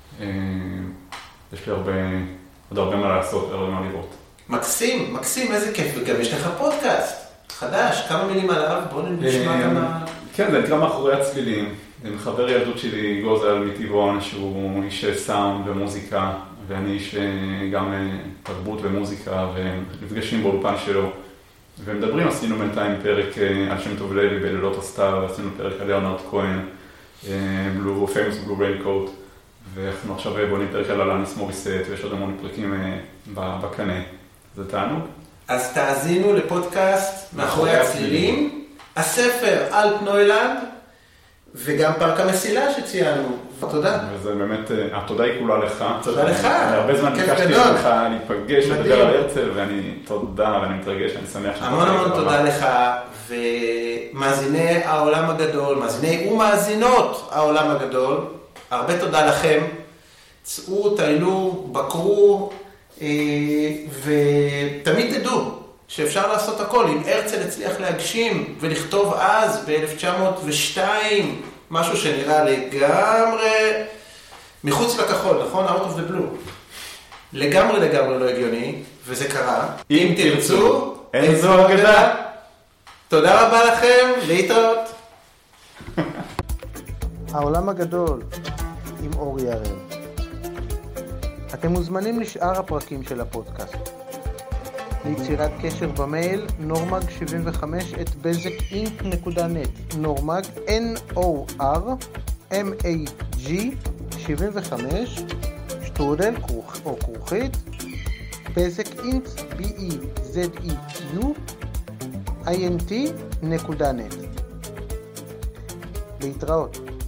Speaker 3: יש לי הרבה, עוד הרבה מה לעשות, הרבה מה לראות.
Speaker 2: מקסים, מקסים, איזה כיף, וגם יש לך פודקאסט חדש, כמה מילים עליו, בואו נשמע גם ה...
Speaker 3: כן, זה נקרא מאחורי הצלילים. זה מחבר ילדות שלי, גוזל מטבעון, שהוא איש סאונד ומוזיקה, ואני איש גם תרבות ומוזיקה, ונפגשים באולפן שלו. ומדברים, עשינו בינתיים פרק על שם טוב לוי בלילות הסתיו, ועשינו פרק על ליאונרד כהן, בלו פיימוס בלו ריינקוט, ואנחנו עכשיו בונים פרק על אלניס מוריסט, ויש עוד המון פרקים בקנה. זה תענוג.
Speaker 2: אז תאזינו לפודקאסט מאחורי הצלילים. הספר אלטנוילנד, וגם פארק המסילה שציינו. תודה.
Speaker 3: וזה באמת, התודה היא כולה לך.
Speaker 2: תודה לך.
Speaker 3: הרבה זמן ביקשתי לך להיפגש, לדבר על הרצל, ואני תודה, ואני מתרגש, אני שמח.
Speaker 2: המון המון תודה לך, ומאזיני העולם הגדול, מאזיני ומאזינות העולם הגדול, הרבה תודה לכם. צאו, תעלו, בקרו, ותמיד תדעו. שאפשר לעשות הכל. אם הרצל הצליח להגשים ולכתוב אז ב-אלף תשע מאות ושתיים משהו שנראה לגמרי מחוץ לכחול, נכון? Out of the blue. לגמרי לגמרי לא הגיוני, וזה קרה. אם תרצו, אין זו אגדה. תודה רבה לכם, להתראות.
Speaker 1: העולם הגדול. עם אורי הראל. אתם מוזמנים לשאר הפרקים של הפודקאסט. ליצירת קשר במייל נורמג שבעים וחמש את בזק אינק נקודה נט, נורמג N O R M A G שבעים וחמש שטרודל או כרוכית בזק אינק B E Z E Q I N T נקודה נט. להתראות.